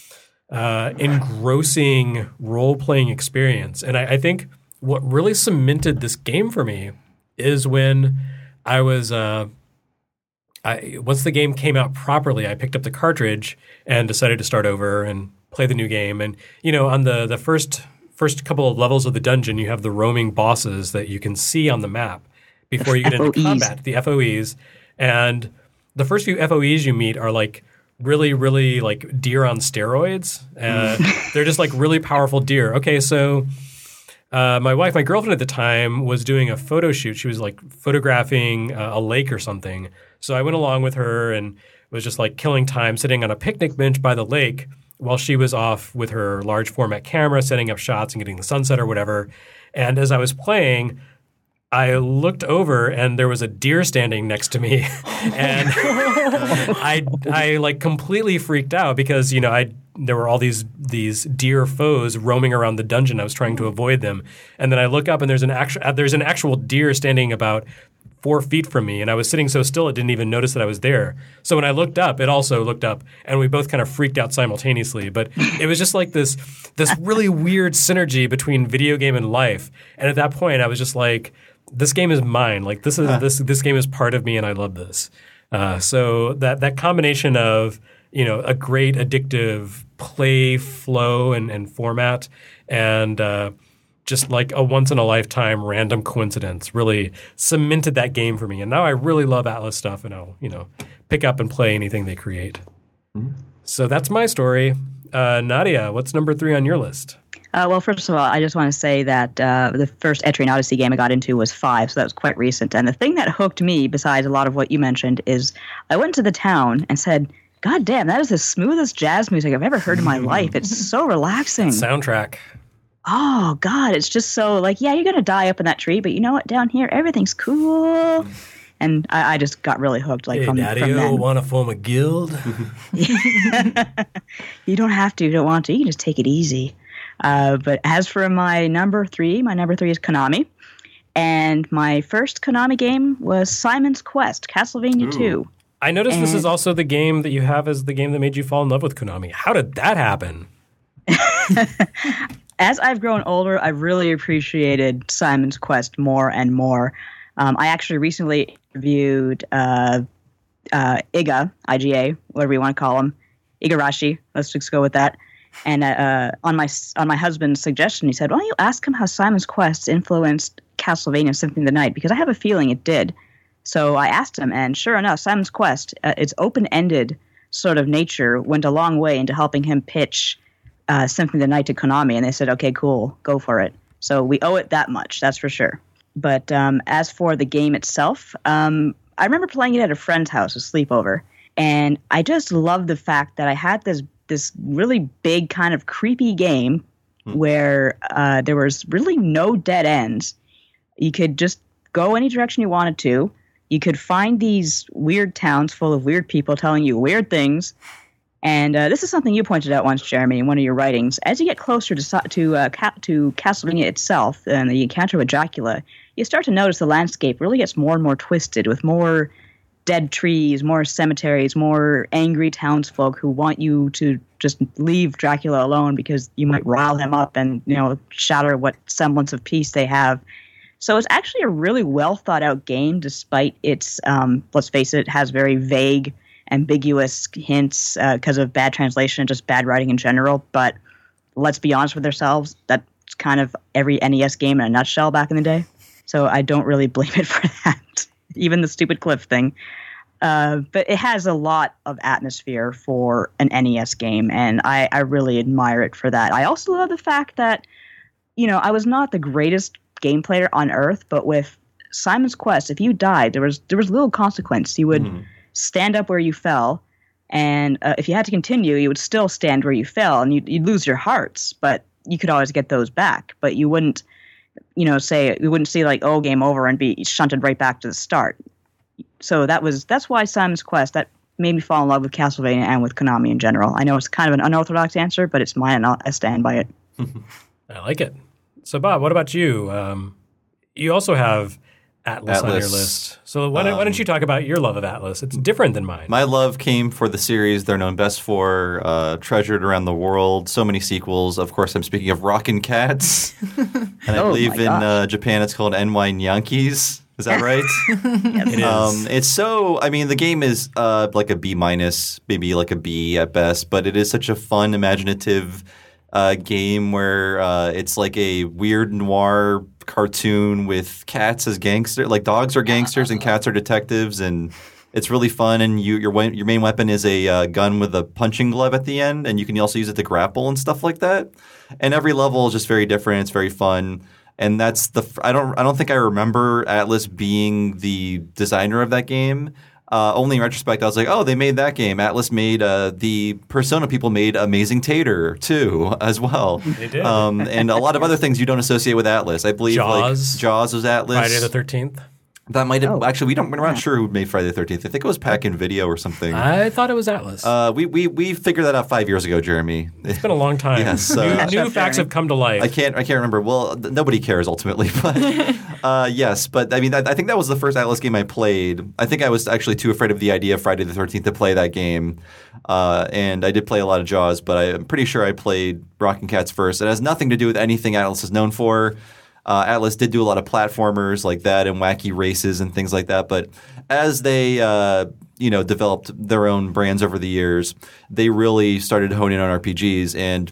engrossing role-playing experience. And I think what really cemented this game for me is when I was once the game came out properly, I picked up the cartridge and decided to start over and play the new game. And, on the first couple of levels of the dungeon, you have the roaming bosses that you can see on the map before you get into combat, the FOEs. And the first few FOEs you meet are like really, really like deer on steroids. They're just like really powerful deer. Okay, so my girlfriend at the time, was doing a photo shoot. She was like photographing a lake or something. So I went along with her and was just like killing time sitting on a picnic bench by the lake while she was off with her large format camera, setting up shots and getting the sunset or whatever. And as I was playing, I looked over and there was a deer standing next to me, and I like completely freaked out because there were all these deer foes roaming around the dungeon. I was trying to avoid them, and then I look up and there's an actual deer standing about 4 feet from me, and I was sitting so still it didn't even notice that I was there. So when I looked up, it also looked up, and we both kind of freaked out simultaneously. But it was just like this really weird synergy between video game and life. And at that point, I was just like, this game is mine. Like this game is part of me, and I love this. So that combination of a great addictive play flow and format, and just like a once-in-a-lifetime random coincidence really cemented that game for me. And now I really love Atlas stuff, and I'll, pick up and play anything they create. Mm-hmm. So that's my story. Nadia, what's number 3 on your list? Well, first of all, I just want to say that the first Etrian Odyssey game I got into was 5, so that was quite recent. And the thing that hooked me, besides a lot of what you mentioned, is I went to the town and said, God damn, that is the smoothest jazz music I've ever heard in my life. It's so relaxing. Soundtrack. oh God, it's just so like, yeah, you're going to die up in that tree, but you know what? Down here, everything's cool. And I just got really hooked. Like, Hey, from Daddy-o, want to form a guild? You don't have to. You don't want to. You can just take it easy. But as for my number three is Konami. And my first Konami game was Simon's Quest, Castlevania 2. I noticed this is also the game that you have as the game that made you fall in love with Konami. How did that happen? As I've grown older, I've really appreciated Simon's Quest more and more. I actually recently interviewed IGA, whatever you want to call him, Igarashi. Let's just go with that. And on my husband's suggestion, he said, "Why don't you ask him how Simon's Quest influenced Castlevania Symphony of the Night? Because I have a feeling it did." So I asked him, and sure enough, Simon's Quest, its open-ended sort of nature went a long way into helping him pitch Symphony of the Night to Konami. And they said, "Okay, cool, go for it." So we owe it that much, that's for sure. But as for the game itself, I remember playing it at a friend's house, a sleepover, and I just loved the fact that I had this really big kind of creepy game where there was really no dead ends. You could just go any direction you wanted to. You could find these weird towns full of weird people telling you weird things. And this is something you pointed out once, Jeremy, in one of your writings. As you get closer to Castlevania itself and the encounter with Dracula, you start to notice the landscape really gets more and more twisted, with more dead trees, more cemeteries, more angry townsfolk who want you to just leave Dracula alone because you might rile him up and, shatter what semblance of peace they have. So it's actually a really well thought out game, despite its, let's face it, has very vague, ambiguous hints because of bad translation and just bad writing in general. But let's be honest with ourselves, that's kind of every NES game in a nutshell back in the day. So I don't really blame it for that, even the stupid cliff thing. But it has a lot of atmosphere for an NES game, and I really admire it for that. I also love the fact that, I was not the greatest game player on earth, but with Simon's Quest, if you died, there was little consequence. You would stand up where you fell, and if you had to continue, you would still stand where you fell, and you'd lose your hearts, but you could always get those back. But you wouldn't, see like, oh, game over, and be shunted right back to the start. So that's why Simon's Quest, that made me fall in love with Castlevania and with Konami in general. I know it's kind of an unorthodox answer, but it's mine, and I stand by it. I like it. So, Bob, what about you? You also have Atlas on your list. So why don't you talk about your love of Atlas? It's different than mine. My love came for the series they're known best for, treasured around the world, so many sequels. Of course, I'm speaking of Rockin' Cats. And I believe in Japan it's called NY Yankees. Is that right? Yes. It is. It's so, the game is like a B-, maybe like a B at best, but it is such a fun, imaginative game where it's like a weird noir cartoon with cats as gangsters. Like dogs are gangsters and cats are detectives, and it's really fun. And your main weapon is a gun with a punching glove at the end, and you can also use it to grapple and stuff like that. And every level is just very different. It's very fun. And that's I don't think I remember Atlas being the designer of that game. Only in retrospect, I was like, oh, they made that game. Atlas made the Persona people made Amazing Tater too, as well. They did. And a lot of other things you don't associate with Atlas. I believe Jaws was Atlas. Friday the 13th. That might have actually we're not sure who made Friday the 13th. I think it was Pack in Video or something. I thought it was Atlas. We figured that out 5 years ago, Jeremy. It's been a long time. Yes, new facts have come to life. I can't remember. Well, nobody cares ultimately, but yes. But I think that was the first Atlas game I played. I think I was actually too afraid of the idea of Friday the 13th to play that game, and I did play a lot of Jaws, but I'm pretty sure I played Rockin' Cats first. It has nothing to do with anything Atlas is known for. Atlas did do a lot of platformers like that and wacky races and things like that. But as they, developed their own brands over the years, they really started honing on RPGs. And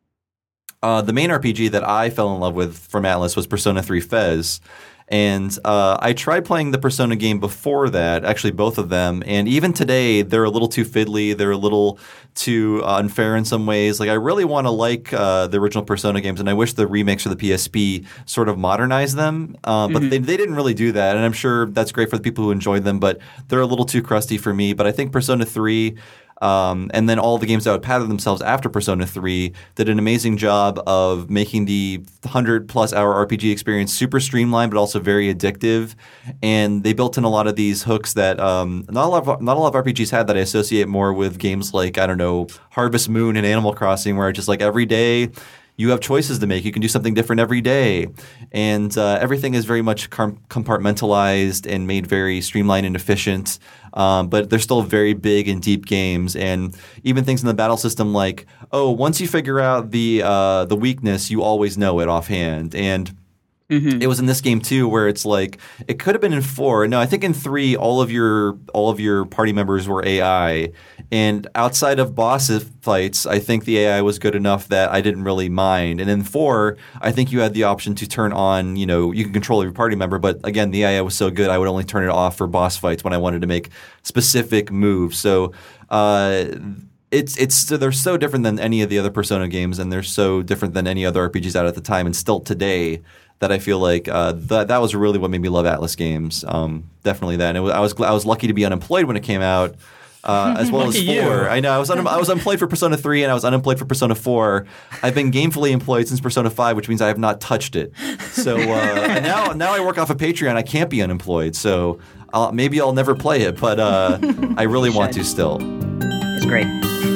the main RPG that I fell in love with from Atlas was Persona 3 Fez. And I tried playing the Persona game before that, actually both of them. And even today, they're a little too fiddly. They're a little too unfair in some ways. Like I really want to like the original Persona games, and I wish the remakes for the PSP sort of modernized them. But they didn't really do that, and I'm sure that's great for the people who enjoyed them, but they're a little too crusty for me. But I think Persona 3 And then all the games that would pattern themselves after Persona 3 did an amazing job of making the 100-plus hour RPG experience super streamlined, but also very addictive. And they built in a lot of these hooks that not a lot of RPGs had that I associate more with games like, I don't know, Harvest Moon and Animal Crossing, where just like every day you have choices to make. You can do something different every day. And everything is very much compartmentalized and made very streamlined and efficient. But they're still very big and deep games. And even things in the battle system like, once you figure out the weakness, you always know it offhand. And it was in this game too, where it's like it could have been in 4. No, I think in 3, all of your party members were AI, and outside of boss fights, I think the AI was good enough that I didn't really mind. And in 4, I think you had the option to turn on, you can control your party member, but again, the AI was so good, I would only turn it off for boss fights when I wanted to make specific moves. So. They're so different than any of the other Persona games, and they're so different than any other RPGs out at the time, and still today, that I feel like that was really what made me love Atlas games. Definitely that. And I was lucky to be unemployed when it came out, as well as 4. You. I know I was unemployed for Persona 3, and I was unemployed for Persona 4. I've been gainfully employed since Persona 5, which means I have not touched it. So and now I work off of Patreon. I can't be unemployed, so maybe I'll never play it, but I really want to still. It's great.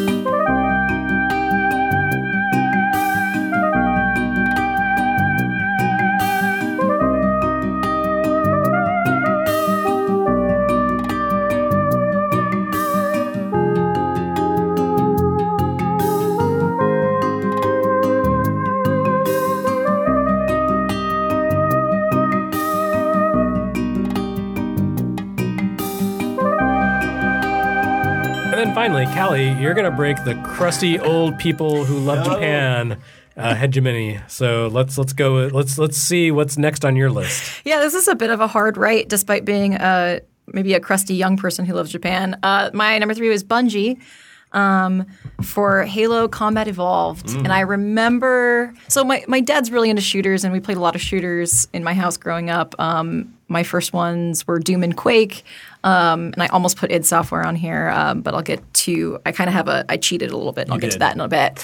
Finally, Callie, you're going to break the crusty old people who love Japan hegemony. So let's go. Let's see what's next on your list. Yeah, this is a bit of a hard right, despite being maybe a crusty young person who loves Japan. My number 3 was Bungie for Halo Combat Evolved. And I remember – so my dad's really into shooters, and we played a lot of shooters in my house growing up. My first ones were Doom and Quake. And I almost put id Software on here, but I'll get to – I kind of I cheated a little bit, and I'll get to that in a bit.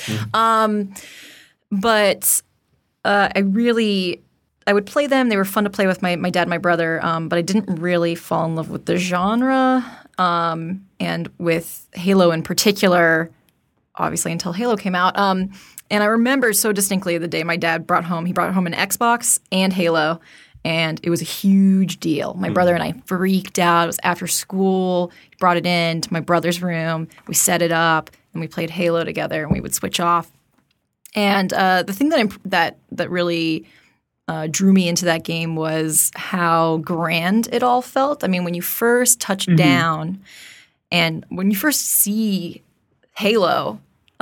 But I would play them. They were fun to play with my dad and my brother, but I didn't really fall in love with the genre and with Halo in particular, obviously until Halo came out. And I remember so distinctly the day my dad brought home an Xbox and Halo, and it was a huge deal. My brother and I freaked out. It was after school. He brought it in to my brother's room. We set it up, and we played Halo together, and we would switch off. And the thing that really drew me into that game was how grand it all felt. I mean, when you first touch down and when you first see Halo,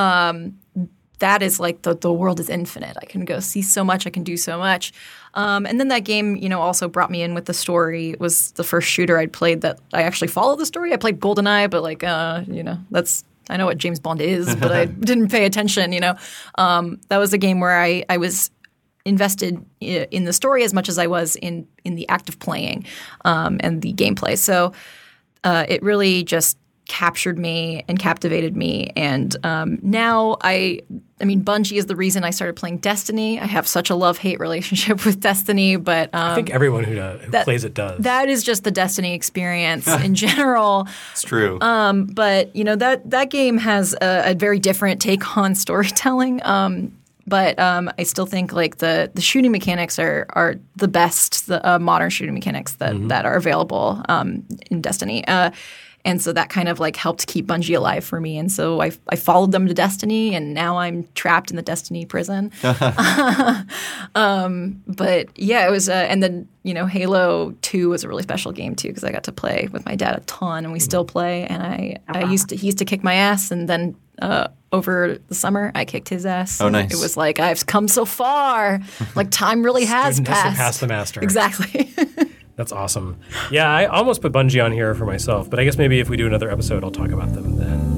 that is like the world is infinite. I can go see so much. I can do so much. And then that game, also brought me in with the story. It was the first shooter I'd played that I actually followed the story. I played GoldenEye, but that's – I know what James Bond is, but I didn't pay attention, That was a game where I was invested in the story as much as I was in the act of playing and the gameplay. So it really just captured me and captivated me. And now Bungie is the reason I started playing Destiny. I have such a love-hate relationship with Destiny, but I think everyone who plays it does. That is just the Destiny experience in general. It's true. But that game has a very different take on storytelling. But I still think like the shooting mechanics are the best, the modern shooting mechanics that are available in Destiny. And so that kind of like helped keep Bungie alive for me. And so I followed them to Destiny, and now I'm trapped in the Destiny prison. But yeah, it was and then Halo 2 was a really special game too, because I got to play with my dad a ton, and we still play. And he used to kick my ass, and then over the summer I kicked his ass. Oh, nice. It was like I've come so far. Like time really has Student passed. has surpassed the master. Exactly. That's awesome. Yeah, I almost put Bungie on here for myself, but I guess maybe if we do another episode, I'll talk about them then.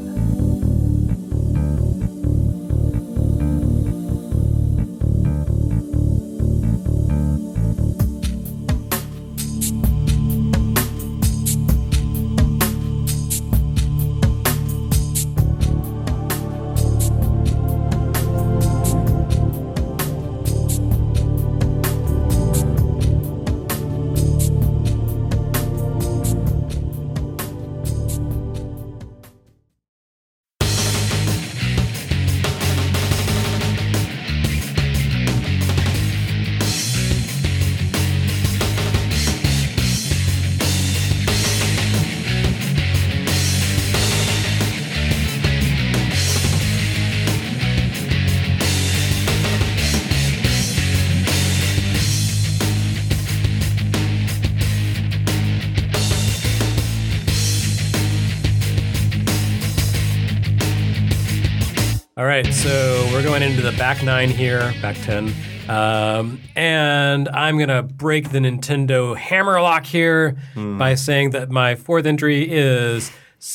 All right, so we're going into the back 9 here, back 10. And I'm going to break the Nintendo hammerlock here by saying that my fourth entry is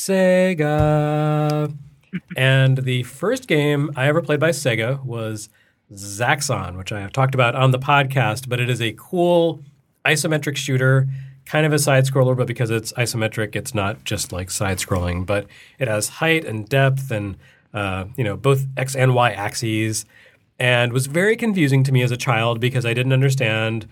Sega. And the first game I ever played by Sega was Zaxxon, which I have talked about on the podcast, but it is a cool isometric shooter, kind of a side-scroller, but because it's isometric, it's not just like side-scrolling, but it has height and depth and both X and Y axes, and was very confusing to me as a child because I didn't understand,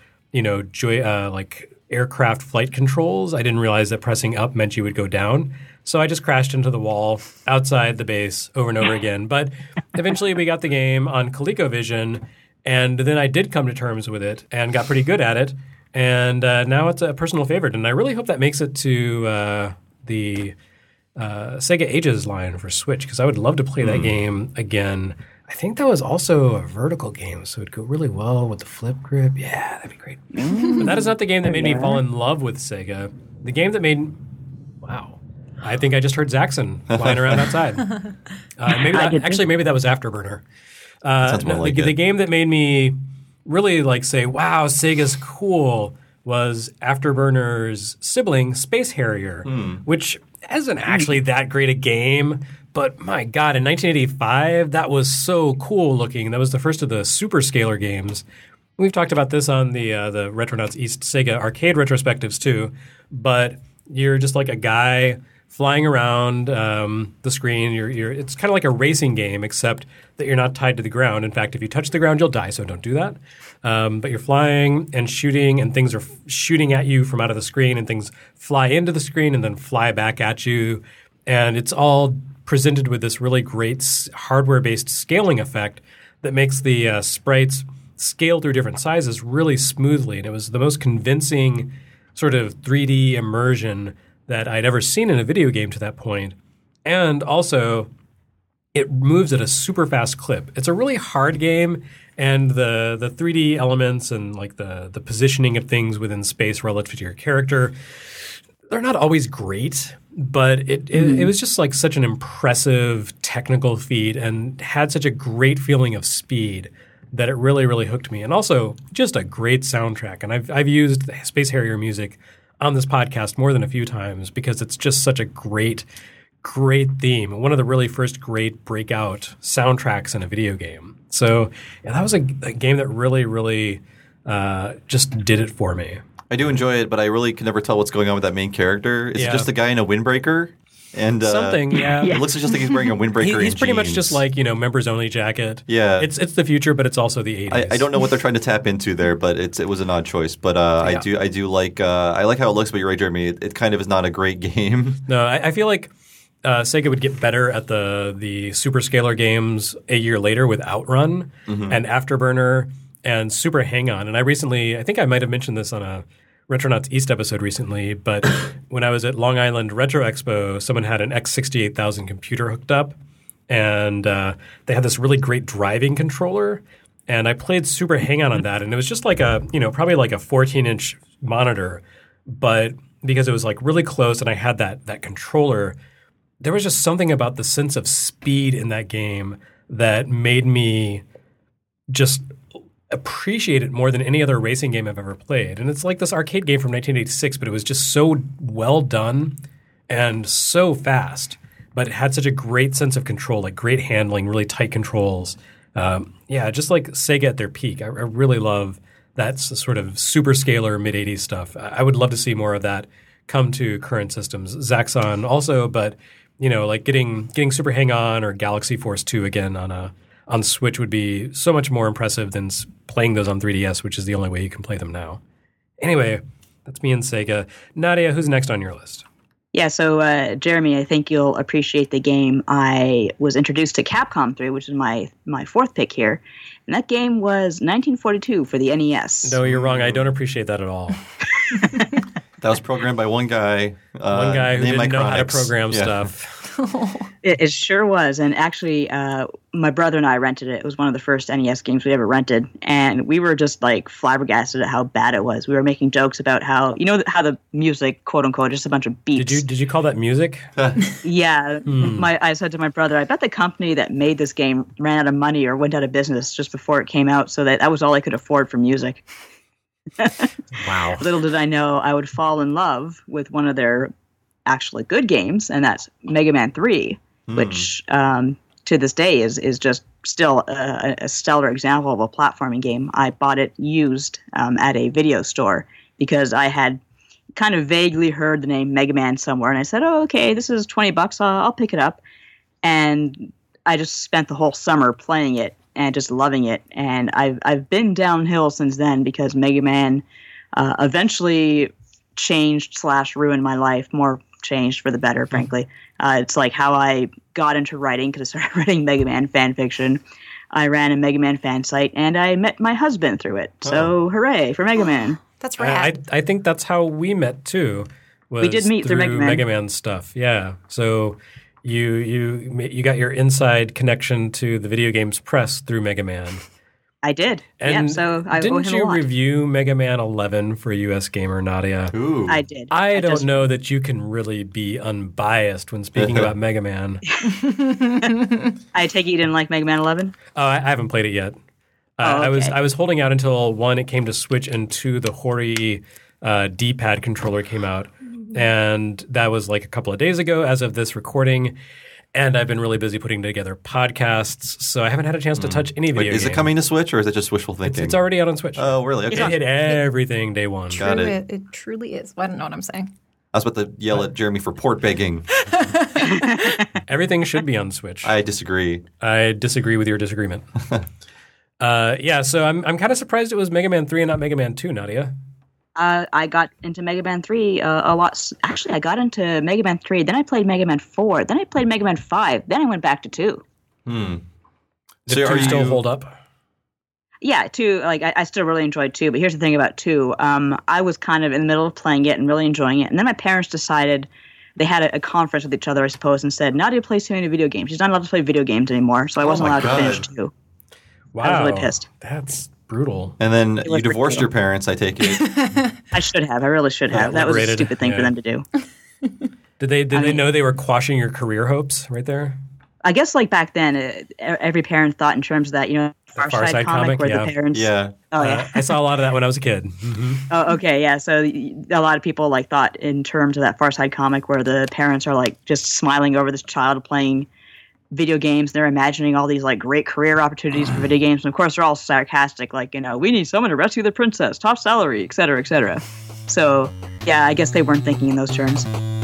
like aircraft flight controls. I didn't realize that pressing up meant you would go down. So I just crashed into the wall outside the base over and over again. But eventually we got the game on ColecoVision, and then I did come to terms with it and got pretty good at it. And now it's a personal favorite, and I really hope that makes it to the Sega Ages line for Switch, because I would love to play that game again. I think that was also a vertical game, so it'd go really well with the flip grip. Yeah, that'd be great. But that is not the game that made me fall in love with Sega. The game that made... Wow. I think I just heard Zaxxon flying around outside. Maybe that was Afterburner. Sounds more like the game that made me really say, wow, Sega's cool, was Afterburner's sibling, Space Harrier, which isn't actually that great a game. But my God, in 1985, that was so cool looking. That was the first of the super scalar games. We've talked about this on the Retronauts East Sega arcade retrospectives too. But you're just like a guy flying around the screen. It's kind of like a racing game, except that you're not tied to the ground. In fact, if you touch the ground, you'll die, so don't do that. But you're flying and shooting, and things are shooting at you from out of the screen, and things fly into the screen and then fly back at you. And it's all presented with this really great hardware-based scaling effect that makes the sprites scale through different sizes really smoothly. And it was the most convincing sort of 3D immersion that I'd ever seen in a video game to that point. And also, it moves at a super fast clip. It's a really hard game, and the 3D elements and the positioning of things within space relative to your character, they're not always great, but it was just such an impressive technical feat and had such a great feeling of speed that it really, really hooked me. And also, just a great soundtrack. And I've used Space Harrier music on this podcast more than a few times because it's just such a great theme. One of the really first great breakout soundtracks in a video game. So that was a game that really, really just did it for me. I do enjoy it, but I really can never tell what's going on with that main character. Is it just a guy in a windbreaker? And something, yeah. It looks just like he's wearing a windbreaker. He's pretty much just members only jacket. Yeah, it's the future, but it's also the 80s. I don't know what they're trying to tap into there, but it was an odd choice. But I do like I like how it looks. But you're right, Jeremy. It kind of is not a great game. No, I feel like Sega would get better at the super scalar games a year later with Outrun and Afterburner and Super Hang-On. And I think I might have mentioned this on a Retronauts East episode recently, but when I was at Long Island Retro Expo, someone had an X68000 computer hooked up, and they had this really great driving controller, and I played Super Hang-On on that, and it was just probably like a 14-inch monitor, but because it was really close and I had that controller, there was just something about the sense of speed in that game that made me just appreciate it more than any other racing game I've ever played. And it's like this arcade game from 1986, but it was just so well done and so fast. But it had such a great sense of control, great handling, really tight controls. Just like Sega at their peak. I really love that sort of super scalar mid-80s stuff. I would love to see more of that come to current systems. Zaxxon also, but getting Super Hang-On or Galaxy Force 2 again on Switch would be so much more impressive than playing those on 3DS, which is the only way you can play them now. Anyway, that's me and Sega. Nadia, who's next on your list? Yeah, so Jeremy, I think you'll appreciate the game I was introduced to Capcom through, which is my fourth pick here. And that game was 1942 for the NES. No, you're wrong. I don't appreciate that at all. That was programmed by one guy. One guy who didn't know how to program stuff. It sure was. And actually, my brother and I rented it. It was one of the first NES games we ever rented. And we were just like flabbergasted at how bad it was. We were making jokes about how the music, quote unquote, just a bunch of beats. Did you call that music? Yeah. I said to my brother, I bet the company that made this game ran out of money or went out of business just before it came out. So that was all I could afford for music. Wow. Little did I know I would fall in love with one of their actually good games, and that's Mega Man 3, which to this day is just still a stellar example of a platforming game. I bought it used at a video store because I had kind of vaguely heard the name Mega Man somewhere, and I said, oh, okay, this is $20, I'll pick it up. And I just spent the whole summer playing it and just loving it. And I've been downhill since then because Mega Man eventually changed / ruined my life. More changed for the better, frankly. It's like how I got into writing because I started writing Mega Man fan fiction. I ran a Mega Man fan site, and I met my husband through it. So hooray for Mega Man. That's rad. I think that's how we met too. We did meet through Mega Man stuff. Yeah. So you got your inside connection to the video games press through Mega Man. I did. And so I owe him a lot. Didn't you review Mega Man 11 for US Gamer, Nadia? Ooh. I did. I don't know that you can really be unbiased when speaking about Mega Man. I take it you didn't like Mega Man 11? Oh, I haven't played it yet. Okay. I was holding out until one, it came to Switch, and two, the Hori D-pad controller came out. And that was like a couple of days ago as of this recording. And I've been really busy putting together podcasts, so I haven't had a chance to touch any video Is game. it coming to Switch, or is it just wishful thinking? It's already out on Switch. Oh, really? Okay. It hit everything day one. Got it. It truly is. Well, I don't know what I'm saying. I was about to yell at Jeremy for port begging. Everything should be on Switch. I disagree. I disagree with your disagreement. Yeah, so I'm kind of surprised it was Mega Man 3 and not Mega Man 2, Nadia. I got into Mega Man 3 a lot. Actually, I got into Mega Man 3, then I played Mega Man 4, then I played Mega Man 5, then I went back to 2. Did So 2 still hold up? Yeah, 2, like I still really enjoyed 2, but here's the thing about 2. I was kind of in the middle of playing it and really enjoying it, and then my parents decided they had a conference with each other, I suppose, and said, Nadia plays too many video games. She's not allowed to play video games anymore, so I wasn't allowed to finish 2. Wow. I was really pissed. That's brutal. And then you was divorced brutal. your parents, I take it. I should have. I really should have. That was a liberated. stupid thing for Yeah. them to do. Did they know they were quashing your career hopes right there? I guess like back then, every parent thought in terms of that, Far Far Side Side comic where yeah. the parents. Yeah. Oh yeah. I saw a lot of that when I was a kid. Oh, okay, yeah. So a lot of people like thought in terms of that Far Side comic where the parents are like just smiling over this child playing video games. They're imagining all these like great career opportunities for video games, and of course they're all sarcastic, like we need someone to rescue the princess, top salary, et cetera, et cetera. So yeah, I guess they weren't thinking in those terms.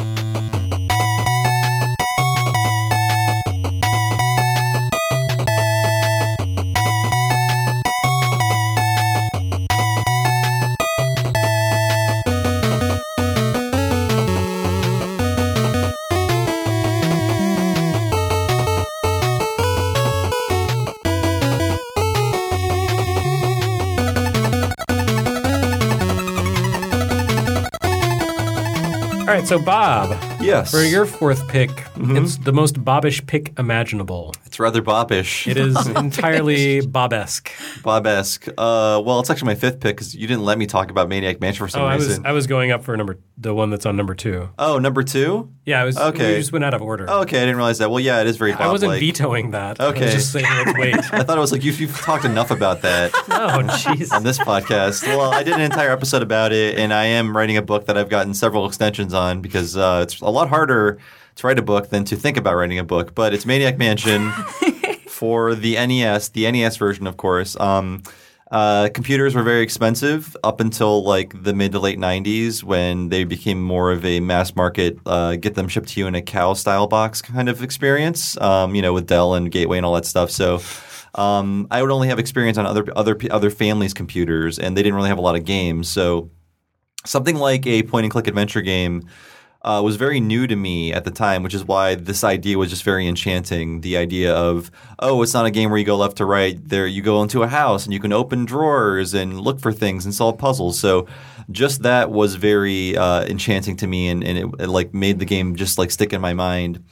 All right, so Bob, Yes. for your fourth pick, it's the most Bobbish pick imaginable. It's rather Bobbish. It is entirely Bob-esque. Bob-esque. Well, it's actually my fifth pick because you didn't let me talk about Maniac Mansion for some reason. I was going up for the one that's on number 2. Oh, number 2? Yeah, I was. Okay. We just went out of order. Oh, okay, I didn't realize that. Well, yeah, it is very Bob-like. I wasn't vetoing that. I Okay. was just saying let's wait. I thought it was like you've talked enough about that Oh, jeez. on this podcast. Well, I did an entire episode about it, and I am writing a book that I've gotten several extensions on because it's a lot harder to write a book than to think about writing a book. But it's Maniac Mansion for the NES version, of course. Computers were very expensive up until like the mid to late 90s when they became more of a mass market, get them shipped to you in a cow style box kind of experience, with Dell and Gateway and all that stuff. So I would only have experience on other families' computers, and they didn't really have a lot of games. So something like a point and click adventure game was very new to me at the time, which is why this idea was just very enchanting. The idea of, it's not a game where you go left to right. There, you go into a house and you can open drawers and look for things and solve puzzles. So just that was very enchanting to me, and it like made the game just like stick in my mind.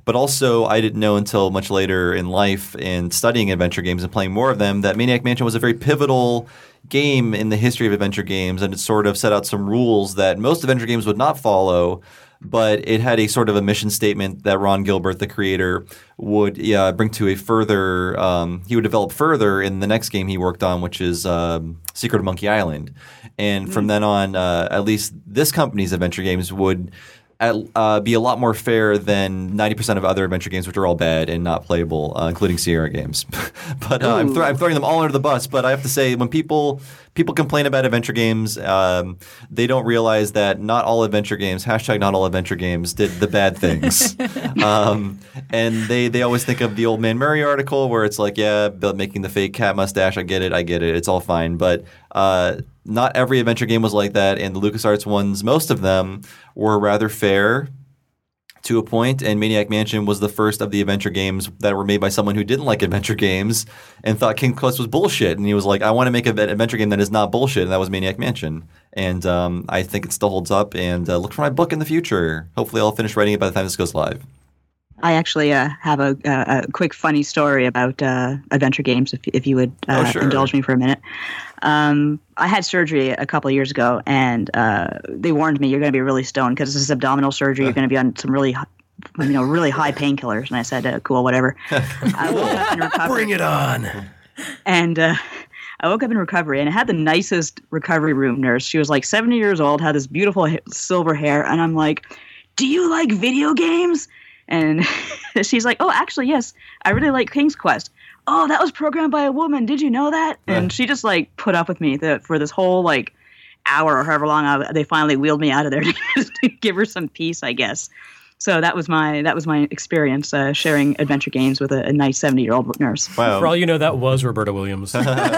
But also, I didn't know until much later in life and studying adventure games and playing more of them that Maniac Mansion was a very pivotal game in the history of adventure games, and it sort of set out some rules that most adventure games would not follow. But it had a sort of a mission statement that Ron Gilbert, the creator, would bring to a further he would develop further in the next game he worked on, which is Secret of Monkey Island. And from then on, at least this company's adventure games would be a lot more fair than 90% of other adventure games, which are all bad and not playable, including Sierra games. But I'm throwing them all under the bus. But I have to say, when people complain about adventure games, they don't realize that not all adventure games, hashtag not all adventure games, did the bad things. And they always think of the Old Man Murray article where it's like, yeah, making the fake cat mustache, I get it, it's all fine. But not every adventure game was like that, and the LucasArts ones, most of them, were rather fair to a point, and Maniac Mansion was the first of the adventure games that were made by someone who didn't like adventure games and thought King's Quest was bullshit. And he was like, I want to make an adventure game that is not bullshit, and that was Maniac Mansion. And I think it still holds up, and look for my book in the future. Hopefully I'll finish writing it by the time this goes live. I actually have a quick funny story about adventure games, if you would sure. indulge me for a minute. I had surgery a couple of years ago, and they warned me, you're going to be really stoned because this is abdominal surgery. You're going to be on some really high painkillers. And I said, cool, whatever. I woke up in recovery. Bring it on. And I woke up in recovery, and I had the nicest recovery room nurse. She was like 70 years old, had this beautiful silver hair, and I'm like, do you like video games? And she's like, oh, actually, yes, I really like King's Quest. Oh, that was programmed by a woman. Did you know that? And she just like put up with me for this whole like hour or however long they finally wheeled me out of there to give her some peace, I guess. So that was my experience sharing adventure games with a nice 70-year-old nurse. Wow. For all you know, that was Roberta Williams. She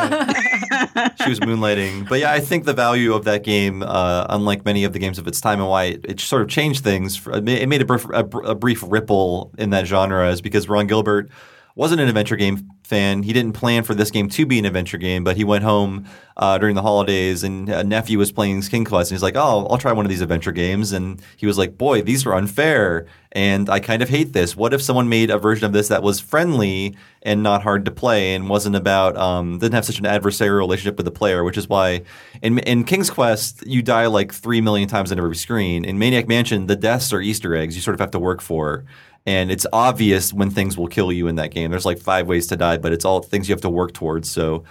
was moonlighting. But yeah, I think the value of that game, unlike many of the games of its time and why it sort of changed things, it made a brief ripple in that genre is because Ron Gilbert wasn't an adventure game fan. He didn't plan for this game to be an adventure game, but he went home during the holidays and a nephew was playing King's Quest and he's like, oh, I'll try one of these adventure games. And he was like, boy, these are unfair and I kind of hate this. What if someone made a version of this that was friendly and not hard to play and wasn't about didn't have such an adversarial relationship with the player, which is why in King's Quest you die like 3 million times on every screen. In Maniac Mansion, the deaths are Easter eggs you sort of have to work for. And it's obvious when things will kill you in that game. There's like 5 ways to die, but it's all things you have to work towards. So,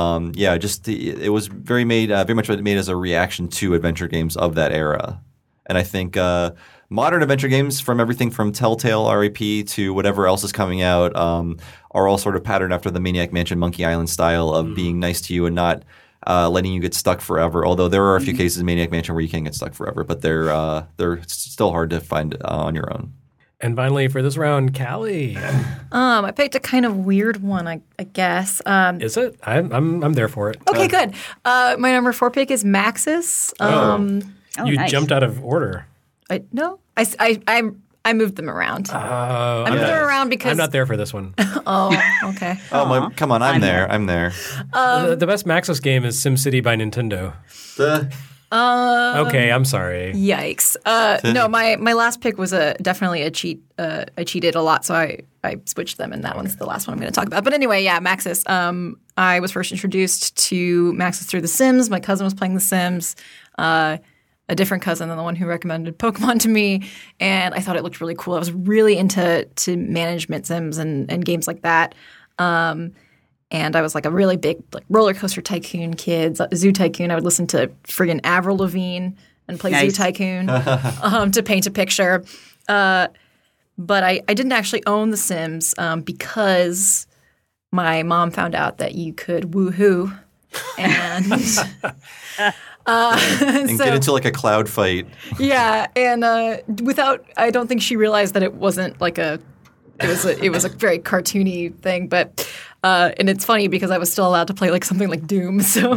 it was very much made as a reaction to adventure games of that era. And I think modern adventure games, from everything from Telltale RAP to whatever else is coming out, are all sort of patterned after the Maniac Mansion Monkey Island style of being nice to you and not letting you get stuck forever. Although there are a few cases in Maniac Mansion where you can get stuck forever, but they're still hard to find on your own. And finally, for this round, Callie. I picked a kind of weird one, I guess. Is it? I'm there for it. Okay, good. My number 4 pick is Maxis. You nice. jumped out of order. I moved them around. I moved them around because I'm not there for this one. Oh, okay. Come on, I'm there. The best Maxis game is SimCity by Nintendo. Okay, I'm sorry. Yikes. No, my last pick was definitely a cheat. I cheated a lot, so I switched them, and that one's the last one I'm going to talk about. But anyway, yeah, Maxis. I was first introduced to Maxis through The Sims. My cousin was playing The Sims. A different cousin than the one who recommended Pokemon to me, and I thought it looked really cool. I was really into management sims and games like that. And I was like a really big roller coaster tycoon kid, Zoo Tycoon. I would listen to friggin' Avril Lavigne and play Zoo Tycoon to paint a picture. But I didn't actually own The Sims because my mom found out that you could woohoo and get into like a cloud fight. Yeah, and I don't think she realized that it wasn't like it was a very cartoony thing, but and it's funny because I was still allowed to play like something like Doom. So,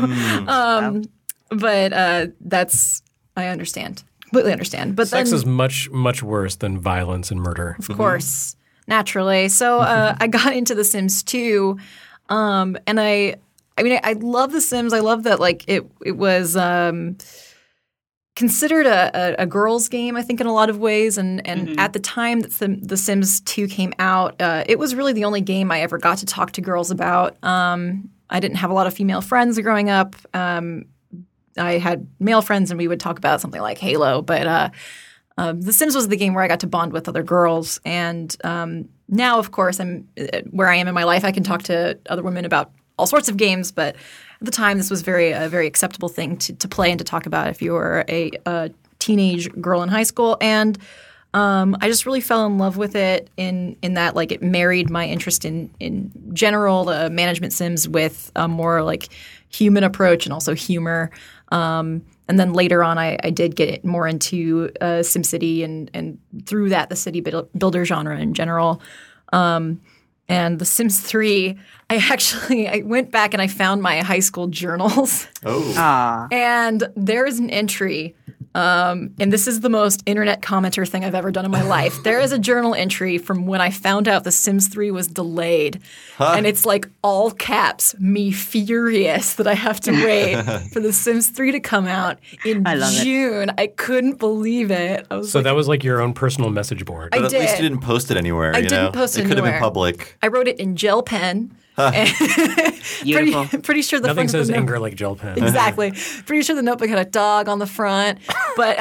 but that's I understand, completely understand. But sex is much worse than violence and murder, of course, naturally. So I got into The Sims 2, and I. I mean, I love The Sims. I love that, like, it was considered a girls' game, I think, in a lot of ways. And at the time that The Sims 2 came out, it was really the only game I ever got to talk to girls about. I didn't have a lot of female friends growing up. I had male friends, and we would talk about something like Halo. But The Sims was the game where I got to bond with other girls. And now, of course, I'm where I am in my life. I can talk to other women about all sorts of games, but at the time, this was a very acceptable thing to play and to talk about if you were a teenage girl in high school. And I just really fell in love with it in that like it married my interest in general management sims with a more like human approach and also humor. And then later on, I did get it more into SimCity and through that the city builder genre in general. And The Sims 3, I went back and I found my high school journals. Oh. And there is an entry, and this is the most internet commenter thing I've ever done in my life. There is a journal entry from when I found out The Sims 3 was delayed. And it's like all caps, me furious that I have to wait for The Sims 3 to come out in June. I couldn't believe it. So that was like your own personal message board. But at least you didn't post it anywhere. I didn't post it anywhere. It could have been public. I wrote it in gel pen. Beautiful. Pretty sure the Nothing front of says the anger like gel pen. Exactly. Pretty sure the notebook had a dog on the front. But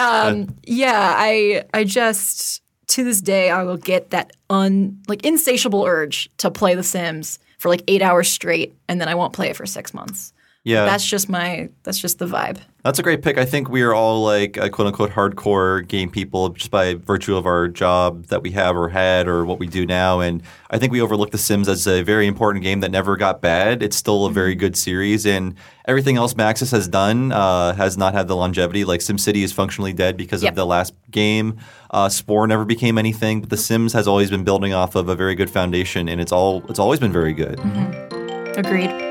I just to this day I will get that insatiable urge to play The Sims for like 8 hours straight, and then I won't play it for 6 months. Yeah, that's just the vibe. That's a great pick. I think we are all like quote unquote hardcore game people just by virtue of our job that we have or had or what we do now. And I think we overlook The Sims as a very important game that never got bad. It's still a very good series, and everything else Maxis has done has not had the longevity. Like SimCity is functionally dead because of the last game. Spore never became anything, but The Sims has always been building off of a very good foundation, and it's always been very good. Mm-hmm. Agreed.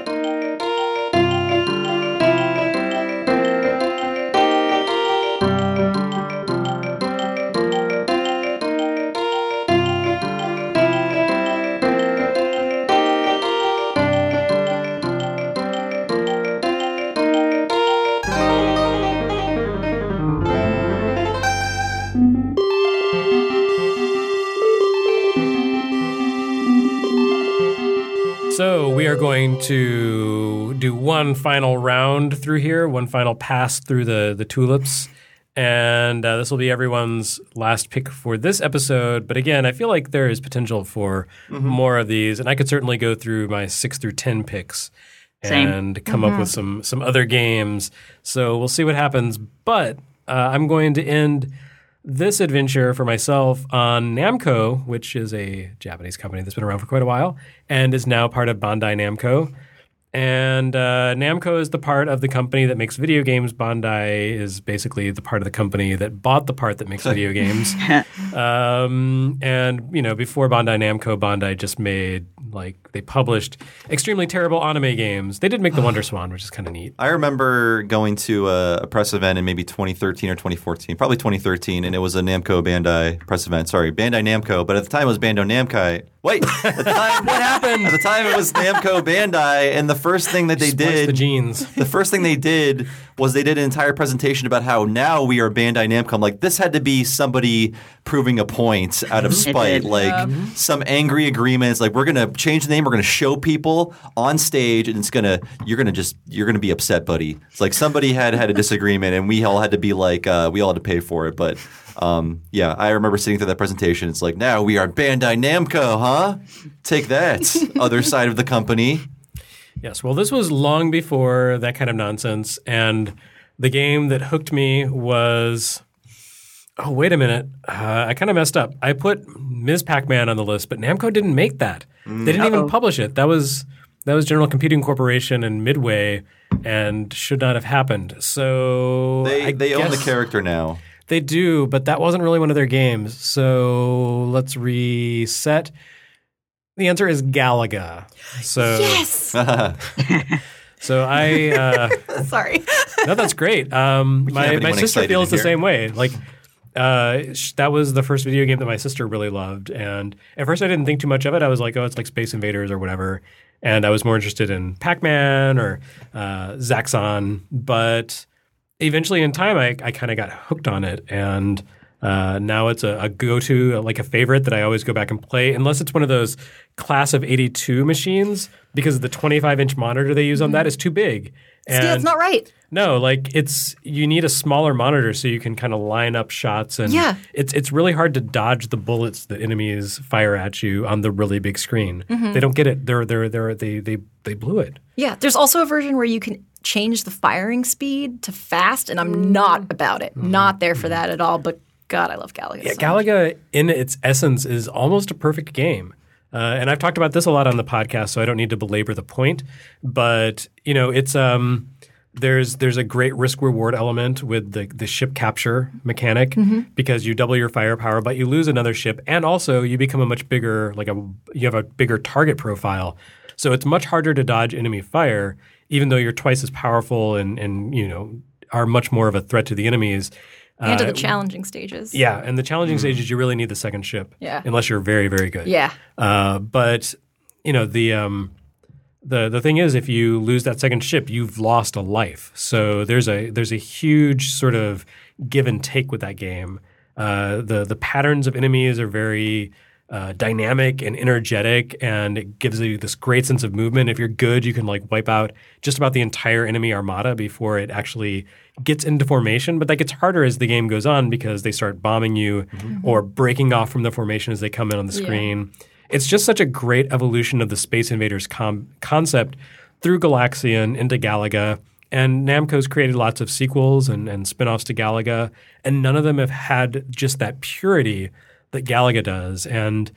So we are going to do one final round through here, one final pass through the tulips. And this will be everyone's last pick for this episode. But again, I feel like there is potential for more of these. And I could certainly go through my 6 through 10 picks and come up with some other games. So we'll see what happens. But I'm going to end this adventure for myself on Namco, which is a Japanese company that's been around for quite a while and is now part of Bandai Namco. And Namco is the part of the company that makes video games. Bandai is basically the part of the company that bought the part that makes video games. And, before Bandai Namco, Bandai just made, they published extremely terrible anime games. They did make the Wonder Swan, which is kind of neat. I remember going to a press event in maybe 2013 or 2014, probably 2013, and it was a Namco Bandai press event. Sorry, Bandai Namco, but at the time it was Bandai Namco. Wait, at the time, what happened? At the time it was Namco Bandai, and the first thing that they did, the genes. The first thing they did was they did an entire presentation about how now we are Bandai Namco. I'm like, this had to be somebody proving a point out of spite, some angry agreements. Like, we're gonna change the name, we're gonna show people on stage, and you're gonna be upset, buddy. It's like somebody had a disagreement, and we all had to be like, we all had to pay for it, but. I remember sitting through that presentation. It's like, now we are Bandai Namco, huh? Take that, other side of the company. Yes, well, this was long before that kind of nonsense. And the game that hooked me was – oh, wait a minute. I kind of messed up. I put Ms. Pac-Man on the list, but Namco didn't make that. They didn't even publish it. That was General Computing Corporation and Midway and should not have happened. So they own the character now. They do, but that wasn't really one of their games. So let's reset. The answer is Galaga. So yes. So I sorry. No, that's great. My sister feels the same way. Like that was the first video game that my sister really loved, and at first I didn't think too much of it. I was like, oh, it's like Space Invaders or whatever, and I was more interested in Pac-Man or Zaxxon, but eventually in time, I kind of got hooked on it, and now it's a go-to, like a favorite that I always go back and play, unless it's one of those class of 82 machines, because the 25-inch monitor they use on that is too big. Still, it's not right. No, like you need a smaller monitor so you can kind of line up shots, and it's really hard to dodge the bullets that enemies fire at you on the really big screen. They don't get it. They blew it. Yeah, there's also a version where you can change the firing speed to fast, and I'm not about it. Not there for that at all. But God, I love Galaga. Yeah, so Galaga in its essence is almost a perfect game. And I've talked about this a lot on the podcast, so I don't need to belabor the point. But it's there's a great risk reward element with the ship capture mechanic because you double your firepower, but you lose another ship, and also you become a much bigger you have a bigger target profile. So it's much harder to dodge enemy fire, even though you're twice as powerful and are much more of a threat to the enemies. And to the challenging stages. Yeah, and the challenging stages, you really need the second ship. Yeah. Unless you're very, very good. Yeah. But the thing is, if you lose that second ship, you've lost a life. So there's a huge sort of give and take with that game. The patterns of enemies are very dynamic and energetic, and it gives you this great sense of movement. If you're good, you can wipe out just about the entire enemy armada before it actually gets into formation. But that gets harder as the game goes on because they start bombing you or breaking off from the formation as they come in on the screen. It's just such a great evolution of the Space Invaders concept through Galaxian into Galaga. And Namco's created lots of sequels and spin-offs to Galaga, and none of them have had just that purity that Galaga does. And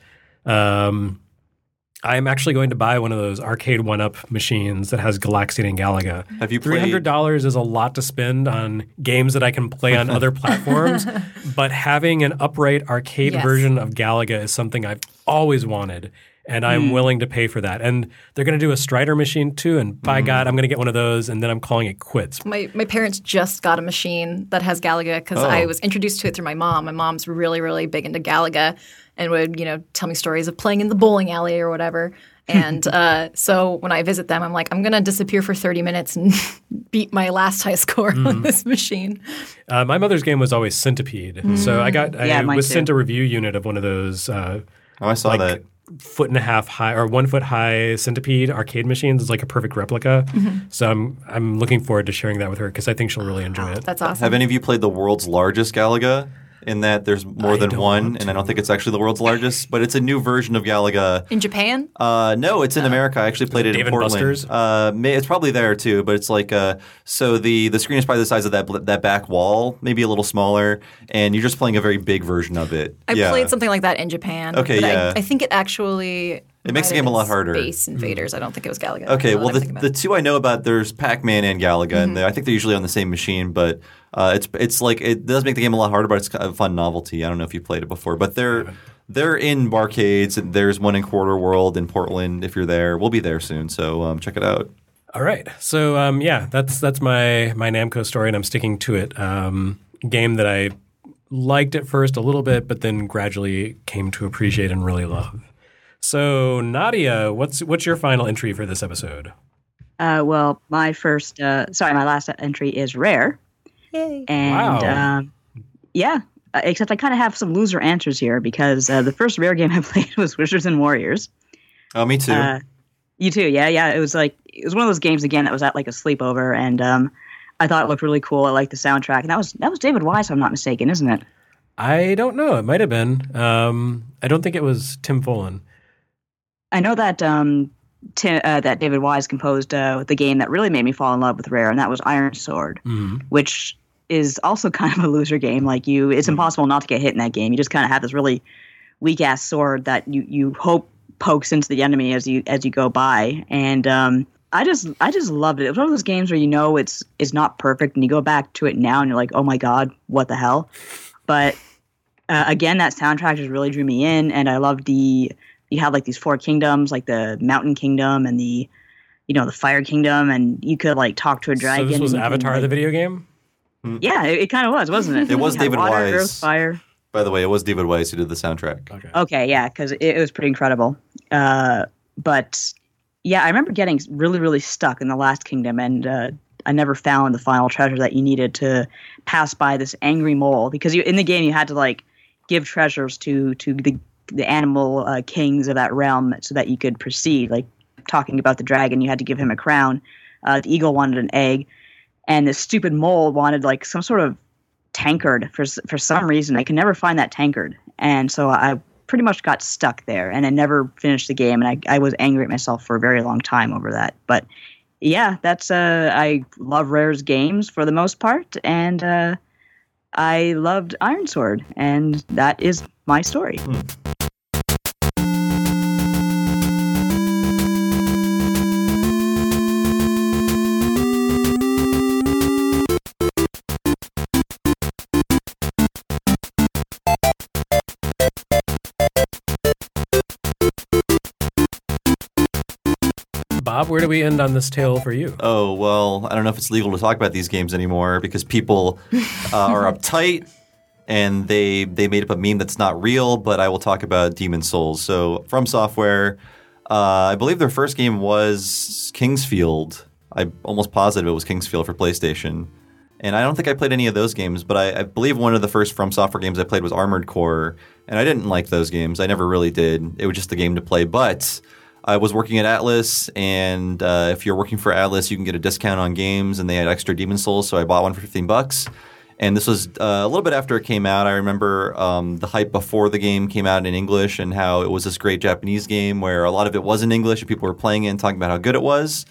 I'm actually going to buy one of those arcade 1-up machines that has Galaxian and Galaga. Have you played? $300 is a lot to spend on games that I can play on other platforms, but having an upright arcade version of Galaga is something I've always wanted, and I'm willing to pay for that. And they're going to do a Strider machine too, and by God, I'm going to get one of those, and then I'm calling it quits. My parents just got a machine that has Galaga because I was introduced to it through my mom. My mom's really, really big into Galaga and would, tell me stories of playing in the bowling alley or whatever. And so when I visit them, I'm like, I'm going to disappear for 30 minutes and beat my last high score on this machine. My mother's game was always Centipede. So I was too. sent a review unit of one of those I saw that. 1.5 high or 1 foot high Centipede arcade machines. It's like a perfect replica. So I'm looking forward to sharing that with her because I think she'll really enjoy it. That's awesome. Have any of you played the world's largest Galaga? In that there's more than one, and I don't think it's actually the world's largest, but it's a new version of Galaga. In Japan? No, it's in America. I actually played it Dave in and Portland. Buster's? It's probably there too, but it's so the screen is probably the size of that back wall, maybe a little smaller, and you're just playing a very big version of it. I played something like that in Japan. Okay, but yeah. I think it actually It makes the game a lot harder. Space Invaders. I don't think it was Galaga. Okay, now well, that I'm thinking the about it. two I know about, there's Pac-Man and Galaga, and I think they're usually on the same machine, but it's like it does make the game a lot harder, but it's kind of a fun novelty. I don't know if you played it before, but they're in barcades. And there's one in Quarter World in Portland. If you're there, we'll be there soon, so check it out. All right. So that's my Namco story, and I'm sticking to it. Game that I liked at first a little bit, but then gradually came to appreciate and really love. So Nadia, what's your final entry for this episode? Well, my last entry is Rare. Yay. And except I kind of have some loser answers here because the first Rare game I played was Wizards and Warriors. Oh, me too. You too, yeah. It was one of those games again that was at like a sleepover, and I thought it looked really cool. I liked the soundtrack, and that was David Wise, if I'm not mistaken, isn't it? I don't know. It might have been. I don't think it was Tim Follin. I know that that David Wise composed the game that really made me fall in love with Rare, and that was Iron Sword, which is also kind of a loser game. It's impossible not to get hit in that game. You just kind of have this really weak ass sword that you hope pokes into the enemy as you go by, and I just loved it. It was one of those games where it's not perfect, and you go back to it now and you're like, oh my god, what the hell? But again, that soundtrack just really drew me in, and I loved you had like these 4 kingdoms, like the Mountain Kingdom and the Fire Kingdom, and you could like talk to a dragon. So this was Avatar, the video game? Yeah, it kind of was, wasn't it? It was David water, Wise. Earth, fire. By the way, it was David Wise who did the soundtrack. Okay, yeah, because it was pretty incredible. But yeah, I remember getting really, really stuck in the last kingdom, and I never found the final treasure that you needed to pass by this angry mole, because in the game you had to like give treasures to the animal kings of that realm so that you could proceed. Like talking about the dragon, you had to give him a crown. The eagle wanted an egg, and this stupid mole wanted like some sort of tankard for some reason. I could never find that tankard, and so I pretty much got stuck there, and I never finished the game, and I was angry at myself for a very long time over that. But yeah, that's I love Rare's games for the most part, and I loved Iron Sword, and that is my story. Bob, where do we end on this tale for you? Oh, well, I don't know if it's legal to talk about these games anymore because people are uptight and they made up a meme that's not real, but I will talk about Demon's Souls. So From Software, I believe their first game was Kingsfield. I'm almost positive it was Kingsfield for PlayStation. And I don't think I played any of those games, but I believe one of the first From Software games I played was Armored Core, and I didn't like those games. I never really did. It was just a game to play, but I was working at Atlas, and if you're working for Atlas, you can get a discount on games, and they had extra Demon's Souls, so I bought one for $15. And this was a little bit after it came out. I remember the hype before the game came out in English and how it was this great Japanese game where a lot of it was in English and people were playing it and talking about how good it was.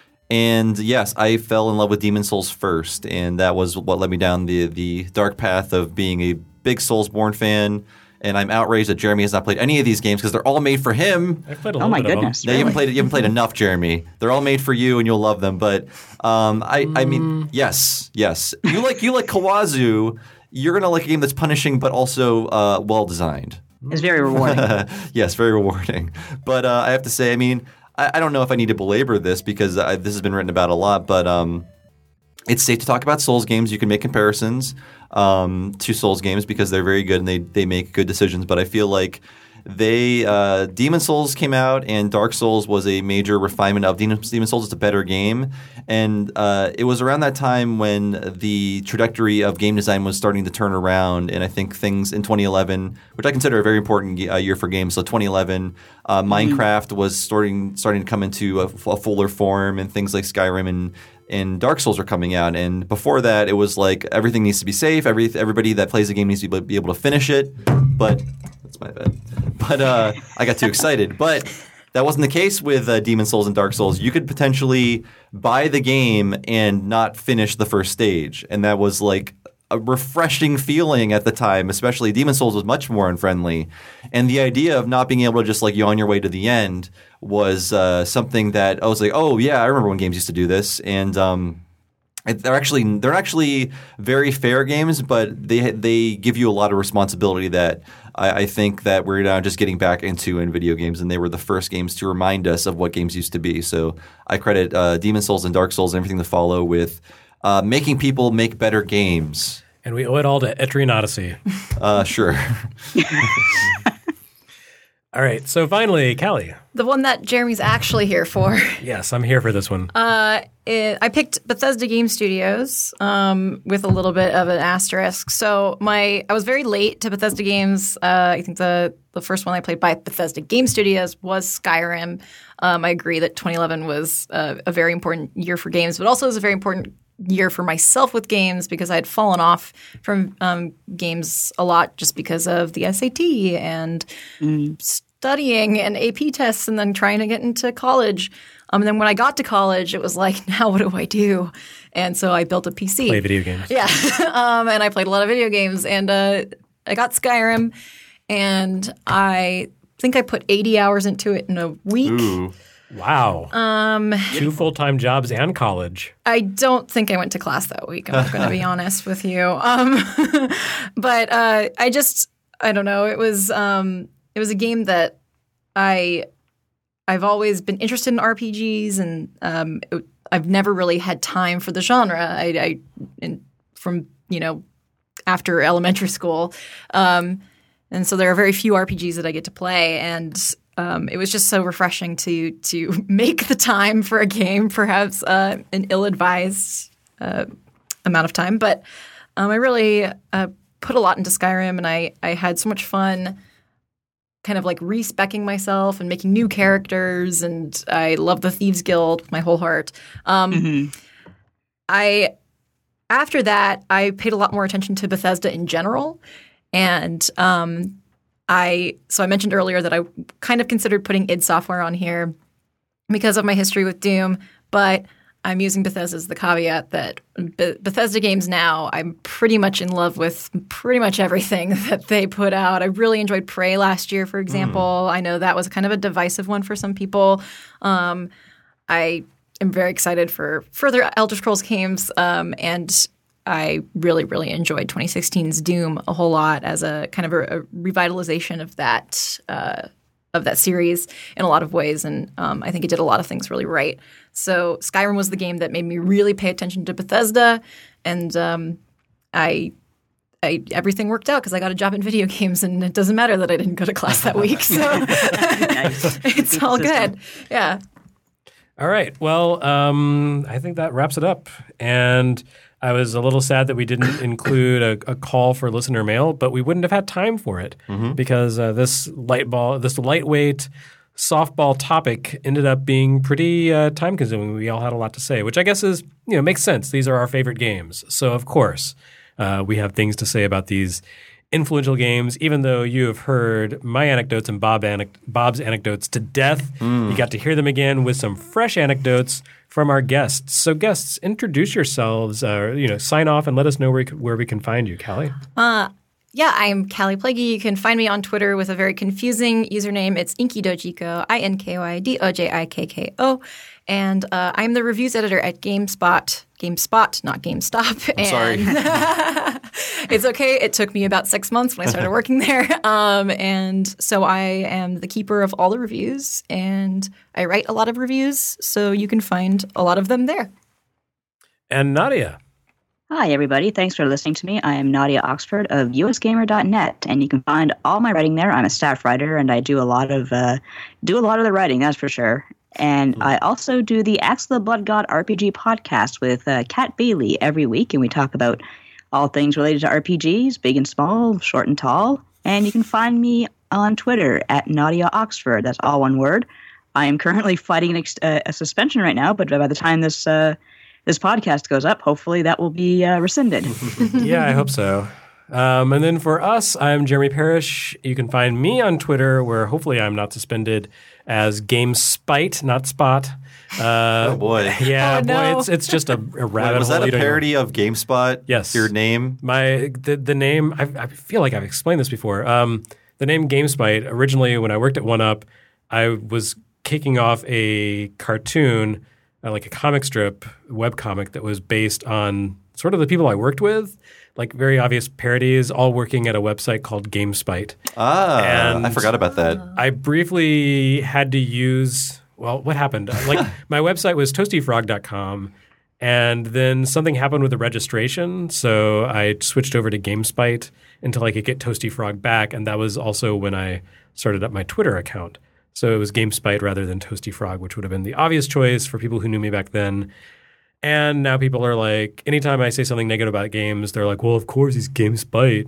And yes, I fell in love with Demon's Souls first, and that was what led me down the dark path of being a big Soulsborne fan. And I'm outraged that Jeremy has not played any of these games because they're all made for him. I've played a Oh little my bit of them. goodness! No, you haven't played enough, Jeremy. They're all made for you, and you'll love them. But I mean, yes. You like Kawazu. You're gonna like a game that's punishing, but also well designed. It's very rewarding. Yes, very rewarding. But I have to say, I mean, I don't know if I need to belabor this because this has been written about a lot, but it's safe to talk about Souls games. You can make comparisons to Souls games because they're very good and they make good decisions. But I feel like Demon's Souls came out and Dark Souls was a major refinement of Demon's Souls. It's a better game. And it was around that time when the trajectory of game design was starting to turn around. And I think things in 2011, which I consider a very important year for games. So 2011, Minecraft was starting to come into a fuller form, and things like Skyrim and Dark Souls are coming out. And before that, it was like everything needs to be safe. Everybody that plays the game needs to be able to finish it. But that's my bad. But I got too excited. But that wasn't the case with Demon's Souls and Dark Souls. You could potentially buy the game and not finish the first stage. And that was like a refreshing feeling at the time, especially Demon's Souls was much more unfriendly. And the idea of not being able to just like yawn your way to the end was something that I was like, oh yeah, I remember when games used to do this. And they're actually very fair games, but they give you a lot of responsibility that I think that we're now just getting back into in video games, and they were the first games to remind us of what games used to be. So I credit Demon's Souls and Dark Souls and everything to follow with making people make better games. And we owe it all to Etrian Odyssey. Sure. All right. So finally, Callie. The one that Jeremy's actually here for. Yes, I'm here for this one. I picked Bethesda Game Studios with a little bit of an asterisk. So I was very late to Bethesda games. I think the first one I played by Bethesda Game Studios was Skyrim. I agree that 2011 was a very important year for games, but also was a very important year for myself with games because I had fallen off from games a lot just because of the SAT and studying and AP tests and then trying to get into college. And then when I got to college, it was like, now what do I do? And so I built a PC. Play video games. Yeah. And I played a lot of video games. And I got Skyrim, and I think I put 80 hours into it in a week. Ooh. Wow. 2 full-time jobs and college. I don't think I went to class that week. I'm going to be honest with you. But I don't know. It was a game that I've always been interested in RPGs, and I've never really had time for the genre. From after elementary school, and so there are very few RPGs that I get to play, and it was just so refreshing to make the time for a game, perhaps an ill-advised amount of time. But I really put a lot into Skyrim, and I had so much fun kind of like respecking myself and making new characters, and I love the Thieves Guild with my whole heart. After that, I paid a lot more attention to Bethesda in general, and I mentioned earlier that I kind of considered putting id Software on here because of my history with Doom, but I'm using Bethesda as the caveat that Bethesda games now, I'm pretty much in love with pretty much everything that they put out. I really enjoyed Prey last year, for example. I know that was kind of a divisive one for some people. I am very excited for further Elder Scrolls games, and I really, really enjoyed 2016's Doom a whole lot as a kind of a revitalization of that series in a lot of ways, and I think it did a lot of things really right. So Skyrim was the game that made me really pay attention to Bethesda, and everything worked out because I got a job in video games, and it doesn't matter that I didn't go to class that week. So it's all good. Yeah. All right. Well, I think that wraps it up. And I was a little sad that we didn't include a call for listener mail, but we wouldn't have had time for it because this lightweight softball topic ended up being pretty time consuming. We all had a lot to say, which I guess is makes sense. These are our favorite games, so of course we have things to say about these influential games. Even though you have heard my anecdotes and Bob's anecdotes to death, you got to hear them again with some fresh anecdotes from our guests. So guests, introduce yourselves, sign off and let us know where we can find you, Callie. Yeah, I'm Callie Plaguey. You can find me on Twitter with a very confusing username. It's Inkydojiko, INKYDOJIKKO. And I'm the reviews editor at GameSpot, not GameStop. Sorry. It's okay. It took me about 6 months when I started working there. And so I am the keeper of all the reviews, and I write a lot of reviews, so you can find a lot of them there. And Nadia. Hi, everybody. Thanks for listening to me. I am Nadia Oxford of usgamer.net, and you can find all my writing there. I'm a staff writer, and I do a lot of the writing, that's for sure. And I also do the Axe of the Blood God RPG podcast with Kat Bailey every week, and we talk about all things related to RPGs, big and small, short and tall. And you can find me on Twitter at Nadia Oxford. That's all one word. I am currently fighting a suspension right now, but by the time this podcast goes up, hopefully that will be rescinded. Yeah, I hope so. And then for us, I'm Jeremy Parrish. You can find me on Twitter, where hopefully I'm not suspended, as GameSpite, not Spot. Oh boy! Yeah, no. boy, it's just a rabbit hole. Was that a You don't parody of GameSpot? Yes. Your name? The name. I feel like I've explained this before. The name GameSpite, originally when I worked at 1UP, I was kicking off a cartoon, like a comic strip, webcomic that was based on sort of the people I worked with, like very obvious parodies, all working at a website called GameSpite. And I forgot about that. I briefly had to use, well, what happened? Like my website was toastyfrog.com, and then something happened with the registration, so I switched over to GameSpite until I could get Toasty Frog back, and that was also when I started up my Twitter account. So it was GameSpite rather than Toasty Frog, which would have been the obvious choice for people who knew me back then. And now people are like, anytime I say something negative about games, they're like, well, of course he's GameSpite.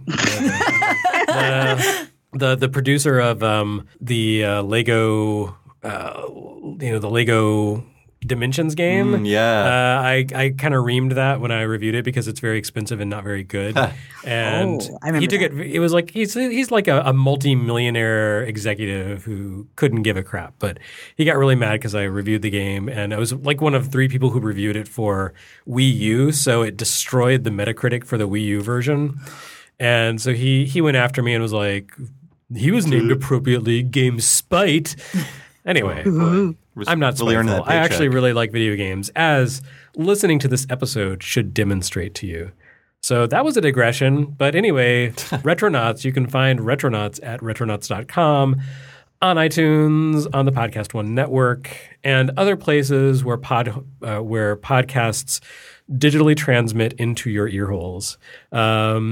The producer of the Lego, the Lego Dimensions game. I kind of reamed that when I reviewed it because it's very expensive and not very good. And he took it. It was like he's like a multi-millionaire executive who couldn't give a crap, but he got really mad because I reviewed the game, and I was like one of 3 people who reviewed it for Wii U, so it destroyed the Metacritic for the Wii U version. And so he went after me and was like, he was named appropriately GameSpite. Anyway, I'm not spiteful. I actually really like video games, as listening to this episode should demonstrate to you. So that was a digression. But anyway, Retronauts, you can find Retronauts at retronauts.com, on iTunes, on the Podcast One network, and other places where podcasts digitally transmit into your ear holes.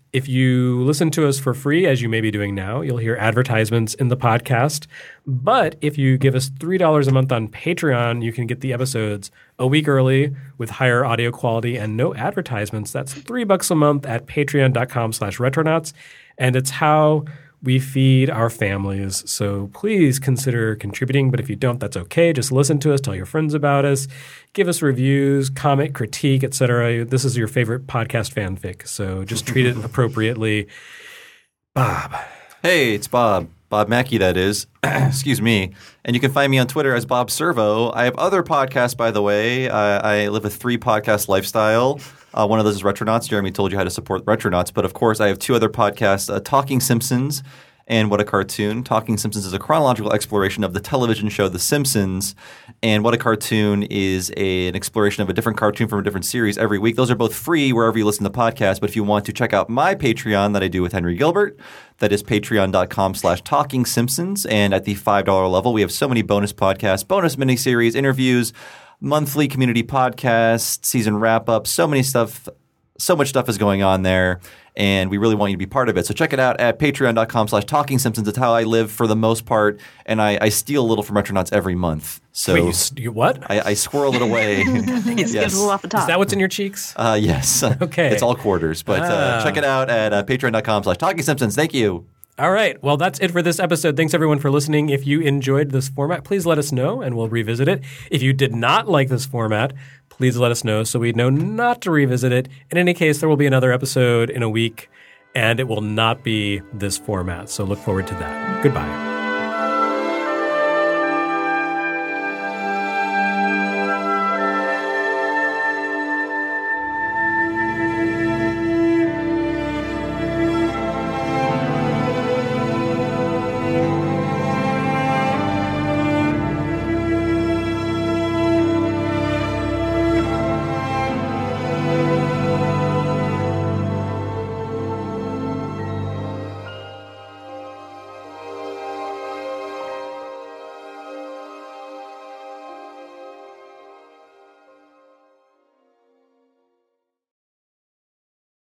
If you listen to us for free, as you may be doing now, you'll hear advertisements in the podcast. But if you give us $3 a month on Patreon, you can get the episodes a week early with higher audio quality and no advertisements. That's $3 a month at patreon.com/retronauts. And it's how we feed our families. So please consider contributing. But if you don't, that's okay. Just listen to us. Tell your friends about us. Give us reviews, comment, critique, etc. This is your favorite podcast fanfic. So just treat it appropriately. Bob. Hey, it's Bob. Bob Mackey, that is. Excuse me. And you can find me on Twitter as Bob Servo. I have other podcasts, by the way. I live a 3-podcast lifestyle. One of those is Retronauts. Jeremy told you how to support Retronauts. But, of course, I have 2 other podcasts, Talking Simpsons and What a Cartoon. Talking Simpsons is a chronological exploration of the television show The Simpsons. And What a Cartoon is an exploration of a different cartoon from a different series every week. Those are both free wherever you listen to podcasts. But if you want to check out my Patreon that I do with Henry Gilbert, that is patreon.com/TalkingSimpsons. And at the $5 level, we have so many bonus podcasts, bonus miniseries, interviews, monthly community podcasts, season wrap-up, so much stuff is going on there, and we really want you to be part of it. So check it out at patreon.com/TalkingSimpsons. It's how I live for the most part, and I steal a little from Retronauts every month. So Wait, you what? I squirrel it away. It's a little off the top. Is that what's in your cheeks? Yes. Okay. It's all quarters, but check it out at patreon.com/TalkingSimpsons. Thank you. All right. Well, that's it for this episode. Thanks, everyone, for listening. If you enjoyed this format, please let us know, and we'll revisit it. If you did not like this format, please let us know so we know not to revisit it. In any case, there will be another episode in a week, and it will not be this format. So look forward to that. Goodbye.